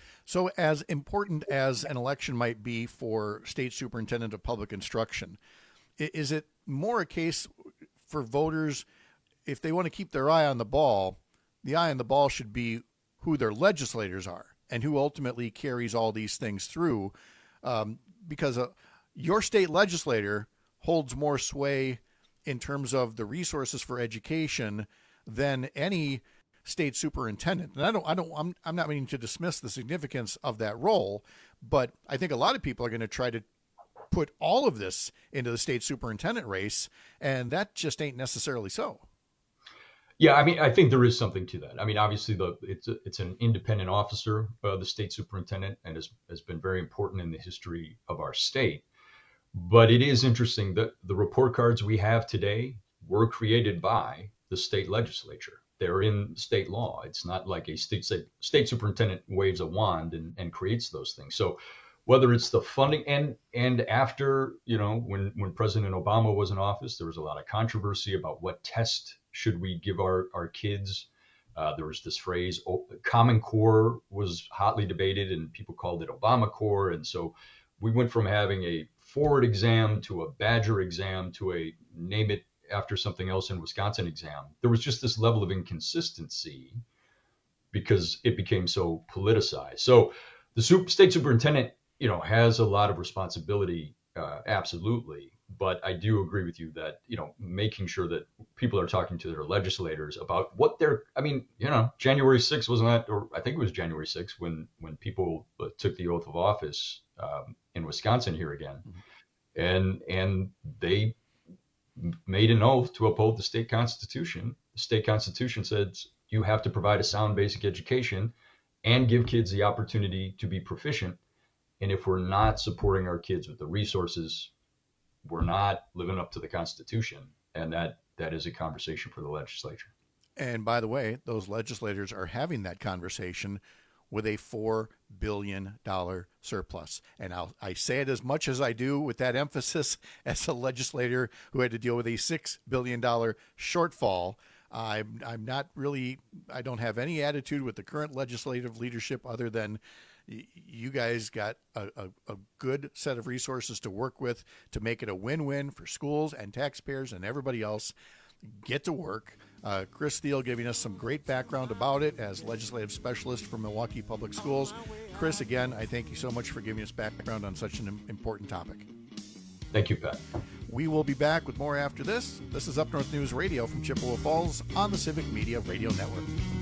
So as important as an election might be for state superintendent of public instruction, is it more a case for voters, if they want to keep their eye on the ball, the eye on the ball should be who their legislators are and who ultimately carries all these things through? Um, because uh, your state legislator holds more sway in terms of the resources for education than any state superintendent. And I don't, I don't, I'm, I'm not meaning to dismiss the significance of that role, but I think a lot of people are going to try to put all of this into the state superintendent race, and that just ain't necessarily so. Yeah, I mean, I think there is something to that. I mean, obviously, the it's a, it's an independent officer, uh, the state superintendent, and has has been very important in the history of our state. But it is interesting that the report cards we have today were created by the state legislature. They're in state law. It's not like a state state, state superintendent waves a wand and, and creates those things. So whether it's the funding and and after, you know, when, when President Obama was in office, there was a lot of controversy about what test should we give our, our kids. Uh, there was this phrase, Common Core was hotly debated and people called it Obama Core. And so we went from having a Ford exam to a Badger exam to a name it after something else in Wisconsin exam. There was just this level of inconsistency because it became so politicized. So the super, state superintendent, you know, has a lot of responsibility, uh, absolutely. But I do agree with you that, you know, making sure that people are talking to their legislators about what they're, I mean, you know, January sixth wasn't that, or I think it was January sixth when, when people took the oath of office um, in Wisconsin here again. Mm-hmm. And, and they made an oath to uphold the state constitution. The state constitution says you have to provide a sound basic education and give kids the opportunity to be proficient. And if we're not supporting our kids with the resources, we're not living up to the Constitution. And that that is a conversation for the legislature. And by the way, those legislators are having that conversation with a four billion dollars surplus. And I'll, I say it as much as I do with that emphasis as a legislator who had to deal with a six billion dollars shortfall. I'm, I'm not really, I don't have any attitude with the current legislative leadership other than you guys got a, a, a good set of resources to work with to make it a win-win for schools and taxpayers and everybody else. Get to work. Uh, Chris Thiel giving us some great background about it as legislative specialist for Milwaukee Public Schools. Chris, again, I thank you so much for giving us background on such an important topic. Thank you, Pat. We will be back with more after this. This is Up North News Radio from Chippewa Falls on the Civic Media Radio Network.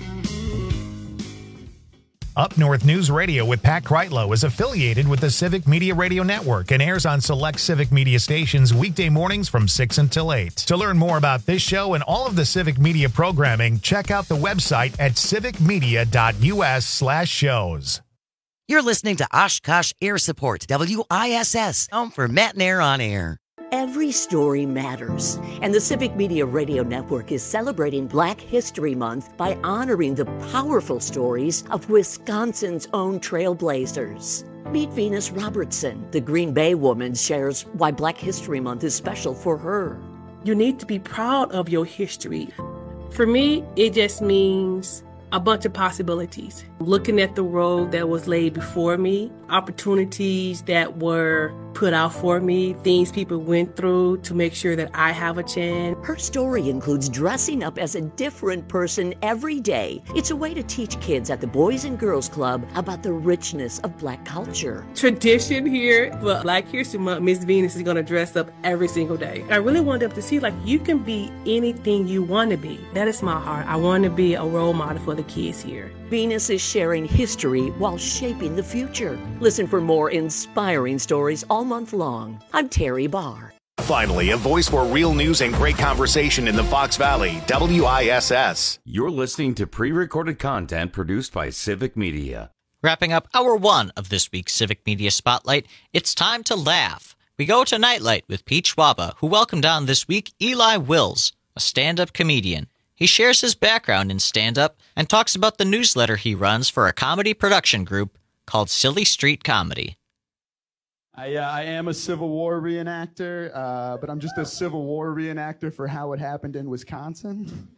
Up North News Radio with Pat Kreitlow is affiliated with the Civic Media Radio Network and airs on select Civic Media stations weekday mornings from six until eight. To learn more about this show and all of the Civic Media programming, check out the website at civicmedia.us slash shows. You're listening to Oshkosh Air Support, W I S S, home for Matt and Air on Air. Every story matters, and the Civic Media Radio Network is celebrating Black History Month by honoring the powerful stories of Wisconsin's own trailblazers. Meet Venus Robertson. The Green Bay woman shares why Black History Month is special for her. You need to be proud of your history. For me, it just means a bunch of possibilities. Looking at the road that was laid before me, opportunities that were put out for me, things people went through to make sure that I have a chance. Her story includes dressing up as a different person every day. It's a way to teach kids at the Boys and Girls Club about the richness of Black culture. Tradition here, but Black History Month, Miss Venus is going to dress up every single day. I really want them to see, like, you can be anything you want to be. That is my heart. I want to be a role model for the kids here. Venus is sharing history while shaping the future. Listen for more inspiring stories all month long. I'm Terry Barr. Finally, a voice for real news and great conversation in the Fox Valley, W I S S. You're listening to pre-recorded content produced by Civic Media. Wrapping up hour one of this week's Civic Media Spotlight, it's time to laugh. We go to Nightlight with Pete Schwaba, who welcomed on this week Eli Wills, a stand-up comedian. He shares his background in stand-up and talks about the newsletter he runs for a comedy production group called Silly Street Comedy. I, uh, I am a Civil War reenactor, uh, but I'm just a Civil War reenactor for how it happened in Wisconsin.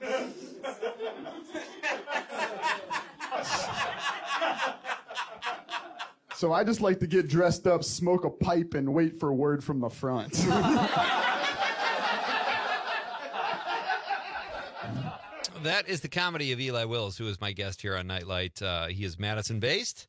So I just like to get dressed up, smoke a pipe, and wait for word from the front. That is the comedy of Eli Wills, who is my guest here on Nightlight. Uh, he is Madison-based,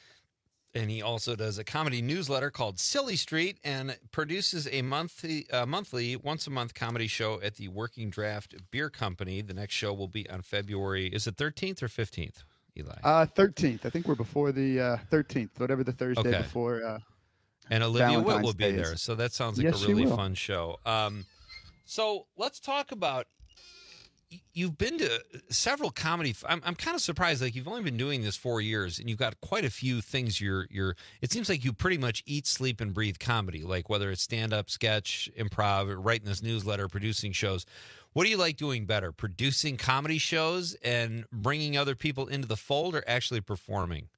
and he also does a comedy newsletter called Silly Street and produces a monthly, uh, monthly once-a-month comedy show at the Working Draft Beer Company. The next show will be on February, is it thirteenth or fifteenth, Eli? Uh, thirteenth. I think we're before the uh, thirteenth, whatever the Thursday okay. before uh, And Olivia Valentine's Witt will be Day there, is. so that sounds like Yes, a she really will. fun show. Um, so let's talk about, you've been to several comedy. I'm I'm kind of surprised. Like, you've only been doing this four years, and you've got quite a few things. You're you're. It seems like you pretty much eat, sleep, and breathe comedy. Like, whether it's stand up, sketch, improv, writing this newsletter, producing shows. What do you like doing better? Producing comedy shows and bringing other people into the fold, or actually performing?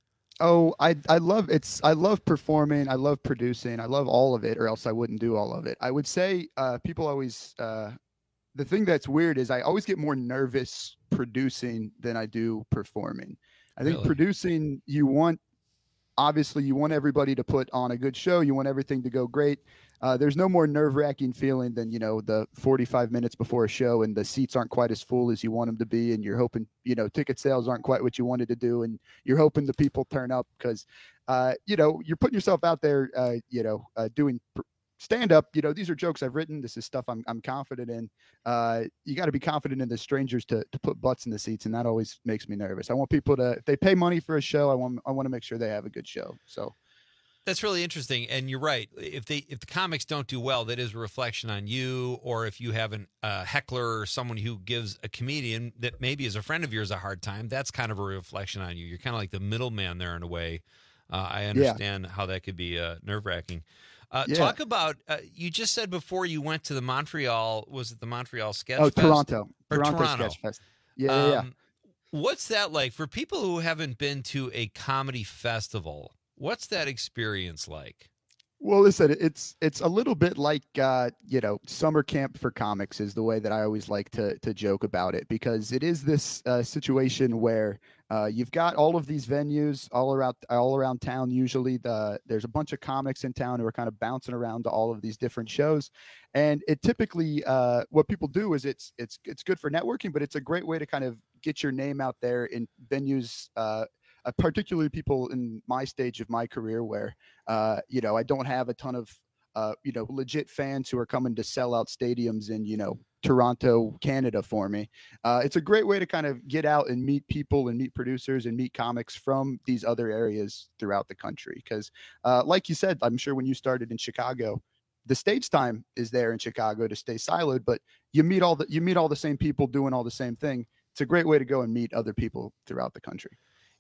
Oh, I I love it's I love performing. I love producing. I love all of it, or else I wouldn't do all of it. I would say uh, people always. Uh, The thing that's weird is I always get more nervous producing than I do performing. I think Really? producing, you want, obviously you want everybody to put on a good show. You want everything to go great. Uh, there's no more nerve wracking feeling than, you know, the forty-five minutes before a show and the seats aren't quite as full as you want them to be. And you're hoping, you know, ticket sales aren't quite what you wanted to do. And you're hoping the people turn up because, uh, you know, you're putting yourself out there, uh, you know, uh, doing pr- stand up, you know, these are jokes I've written. This is stuff I'm I'm confident in. Uh, you got to be confident in the strangers to to put butts in the seats, and that always makes me nervous. I want people to, if they pay money for a show, I want I want to make sure they have a good show. So That's really interesting, and you're right. If they if the comics don't do well, that is a reflection on you. Or if you have a uh, heckler or someone who gives a comedian that maybe is a friend of yours a hard time, that's kind of a reflection on you. You're kind of like the middleman there in a way. Uh, I understand yeah. how that could be uh, nerve wracking. Uh, yeah. Talk about, uh, you just said before you went to the Montreal, was it the Montreal Sketch oh, Fest? Toronto. Or Toronto, Toronto Sketch Fest. Yeah, um, yeah, yeah. What's that like? For people who haven't been to a comedy festival, what's that experience like? Well, listen, it's it's a little bit like, uh, you know, summer camp for comics is the way that I always like to to joke about it, because it is this uh, situation where uh, you've got all of these venues all around all around town. Usually, the there's a bunch of comics in town who are kind of bouncing around to all of these different shows, and it typically uh, what people do is it's it's it's good for networking, but it's a great way to kind of get your name out there in venues. Uh, Uh, particularly people in my stage of my career where, uh, you know, I don't have a ton of, uh, you know, legit fans who are coming to sell out stadiums in, you know, Toronto, Canada for me. Uh, it's a great way to kind of get out and meet people and meet producers and meet comics from these other areas throughout the country. Because uh, like you said, I'm sure when you started in Chicago, the stage time is there in Chicago to stay siloed, but you meet all the, you meet all the same people doing all the same thing. It's a great way to go and meet other people throughout the country.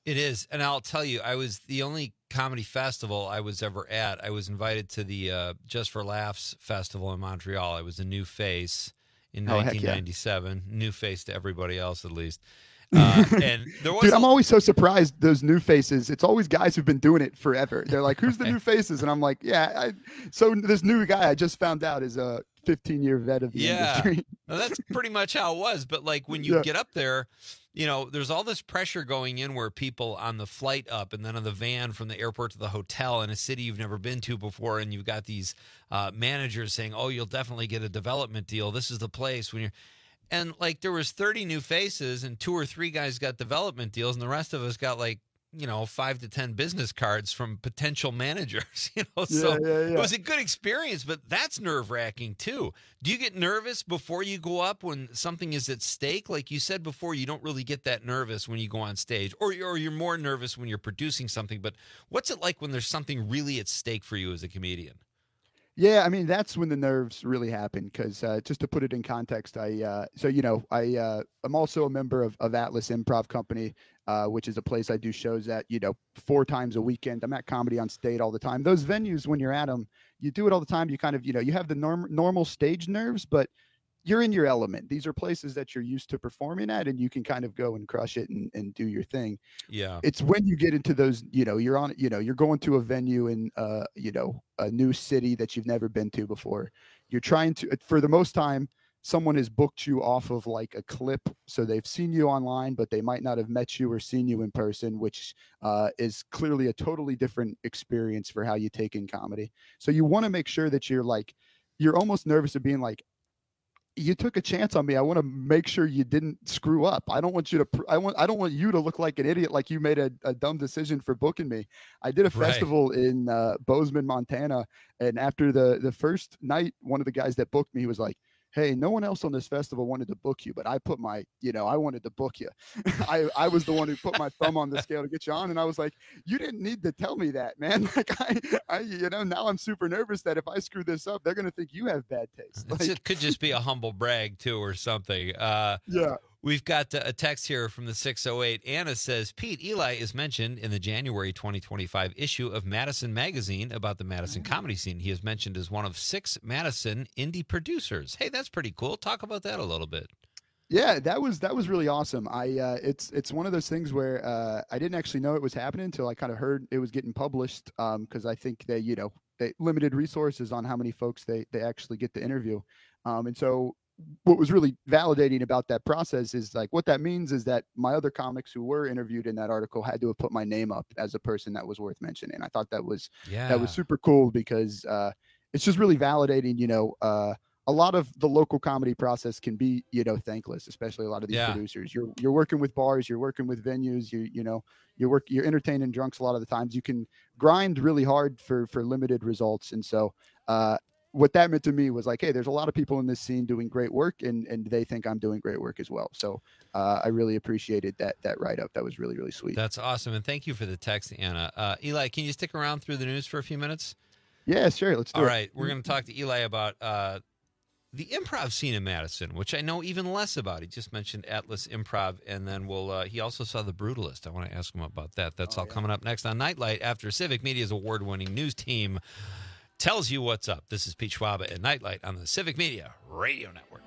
It is. And I'll tell you, I was the only comedy festival I was ever at. I was invited to the uh, Just for Laughs festival in Montreal. I was a new face in Oh, heck yeah. nineteen ninety-seven. New face to everybody else, at least. Uh, and there was Dude, a- I'm always so surprised. Those new faces. It's always guys who've been doing it forever. They're like, "Who's the new faces?" And I'm like, "Yeah." I, so this new guy I just found out is a fifteen year vet of the yeah. industry. Now, that's pretty much how it was. But like when you Yeah. get up there, you know, there's all this pressure going in where people on the flight up and then on the van from the airport to the hotel in a city you've never been to before. And you've got these uh, managers saying, oh, you'll definitely get a development deal. This is the place when you're. And like there was thirty new faces and two or three guys got development deals and the rest of us got like, you know, five to ten business cards from potential managers, you know, so Yeah, yeah, yeah. it was a good experience, but that's nerve wracking too. Do you get nervous before you go up when something is at stake? Like you said before, you don't really get that nervous when you go on stage, or, or you're more nervous when you're producing something, but what's it like when there's something really at stake for you as a comedian? Yeah, I mean that's when the nerves really happen. Because uh, just to put it in context, I uh, so you know I uh, I'm also a member of, of Atlas Improv Company, uh, which is a place I do shows at. You know, four times a weekend. I'm at Comedy on State all the time. Those venues, when you're at them, you do it all the time. You kind of you know you have the norm, normal stage nerves, but you're in your element. These are places that you're used to performing at, and you can kind of go and crush it and, and do your thing. Yeah. It's when you get into those, you know, you're on, you know, you're going to a venue in, uh, you know, a new city that you've never been to before. You're trying to, for the most time, someone has booked you off of like a clip. So they've seen you online, but they might not have met you or seen you in person, which uh, is clearly a totally different experience for how you take in comedy. So you want to make sure that you're like, you're almost nervous of being like, you took a chance on me. I want to make sure you didn't screw up. I don't want you to, pr- I want, I don't want you to look like an idiot, like you made a, a dumb decision for booking me. I did a Right. festival in uh, Bozeman, Montana. And after the, the first night, one of the guys that booked me was like, hey, no one else on this festival wanted to book you, but I put my, you know, I wanted to book you. I, I was the one who put my thumb on the scale to get you on. And I was like, you didn't need to tell me that, man. Like I, I, you know, now I'm super nervous that if I screw this up, they're going to think you have bad taste. It's- it could just be a humble brag too or something. Uh, Yeah. We've got a text here from the six oh eight. Anna says, Pete, Eli is mentioned in the January twenty twenty-five issue of Madison Magazine about the Madison comedy scene. He is mentioned as one of six Madison indie producers. Hey, that's pretty cool. Talk about that a little bit. Yeah, that was that was really awesome. I uh, it's it's one of those things where uh, I didn't actually know it was happening until I kind of heard it was getting published because I think they you know they limited resources on how many folks they they actually get to interview, um, and so what was really validating about that process is like what that means is that my other comics who were interviewed in that article had to have put my name up as a person that was worth mentioning. I thought that was Yeah. that was super cool because uh, it's just really validating. You know. Uh, A lot of the local comedy process can be, you know, thankless, especially a lot of these Yeah. producers. You're you're working with bars, you're working with venues, you you know, you're work you're entertaining drunks a lot of the times. You can grind really hard for for limited results. And so uh what that meant to me was like, hey, there's a lot of people in this scene doing great work and and they think I'm doing great work as well. So uh I really appreciated that that write-up. That was really, really sweet. That's awesome. And thank you for the text, Anna. Uh, Eli, can you stick around through the news for a few minutes? Yeah, sure. Let's do All it. right. We're going to talk to Eli about uh, the improv scene in Madison, which I know even less about. He just mentioned Atlas Improv, and then we'll. Uh, he also saw The Brutalist. I want to ask him about that. That's all coming up next on Nightlight after Civic Media's award-winning news team tells you what's up. This is Pete Schwaba and Nightlight on the Civic Media Radio Network.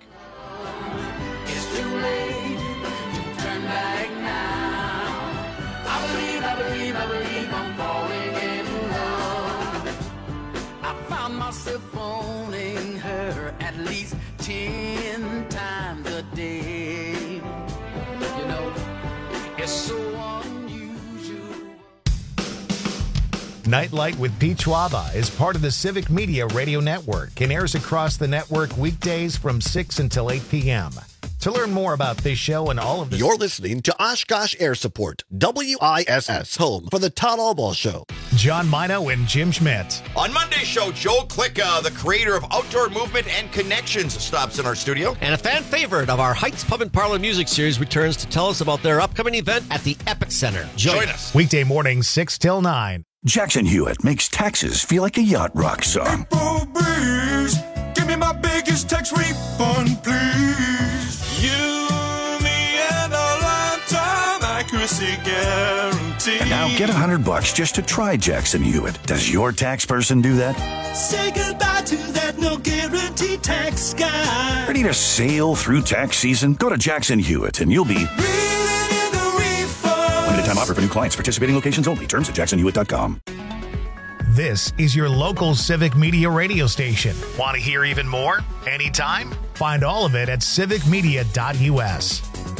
It's too late to turn back now. I believe, I believe, I believe I'm falling in love. I found myself phoning her at least ten times a day. You know, it's so unusual. Nightlight with Pete Schwaba is part of the Civic Media Radio Network and airs across the network weekdays from six until eight p.m. To learn more about this show and all of the... You're listening to Oshkosh Air Support, W I S S, home for the Todd Allball Show. John Mino and Jim Schmidt. On Monday's show, Joe Klicka, the creator of Outdoor Movement and Connections, stops in our studio. And a fan favorite of our Heights Pub and Parlor Music Series returns to tell us about their upcoming event at the Epic Center. Join, Join us. us. Weekday mornings, six till nine. Jackson Hewitt makes taxes feel like a yacht rock song. April breeze, give me my biggest tax refund, please. You, me, and a lifetime accuracy. easy guarantee. And now get a hundred bucks just to try Jackson Hewitt. Does your tax person do that? Say goodbye to that no guarantee tax guy. Ready to sail through tax season? Go to Jackson Hewitt and you'll be Reeling in the reefer. limited time offer for new clients. Participating locations only. Terms at jackson hewitt dot com. This is your local Civic Media radio station. Want to hear even more? Anytime? Find all of it at civic media dot u s.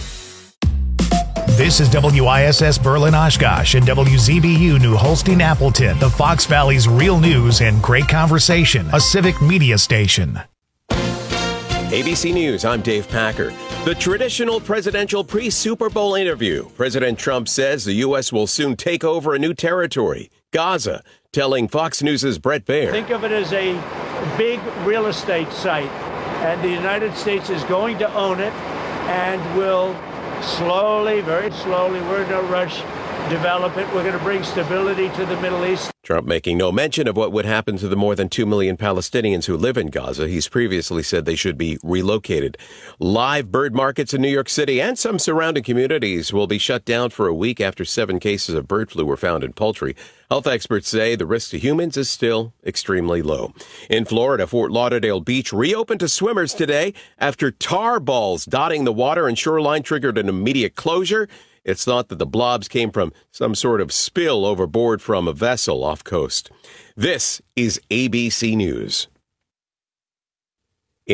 This is W I S S Berlin Oshkosh and W Z B U New Holstein Appleton, the Fox Valley's real news and great conversation, a Civic Media station. A B C News, I'm Dave Packer. The traditional presidential pre-Super Bowl interview. President Trump says the U S will soon take over a new territory, Gaza, telling Fox News' Brett Baer. Think of it as a big real estate site, and the United States is going to own it and will slowly, very slowly, we're in no rush, develop it. We're going to bring stability to the Middle East. Trump making no mention of what would happen to the more than two million Palestinians who live in Gaza. He's previously said they should be relocated. Live bird markets in New York City and some surrounding communities will be shut down for a week after seven cases of bird flu were found in poultry. Health experts say the risk to humans is still extremely low. In Florida, Fort Lauderdale Beach reopened to swimmers today after tar balls dotting the water and shoreline triggered an immediate closure. It's thought that the blobs came from some sort of spill overboard from a vessel off coast. This is A B C News.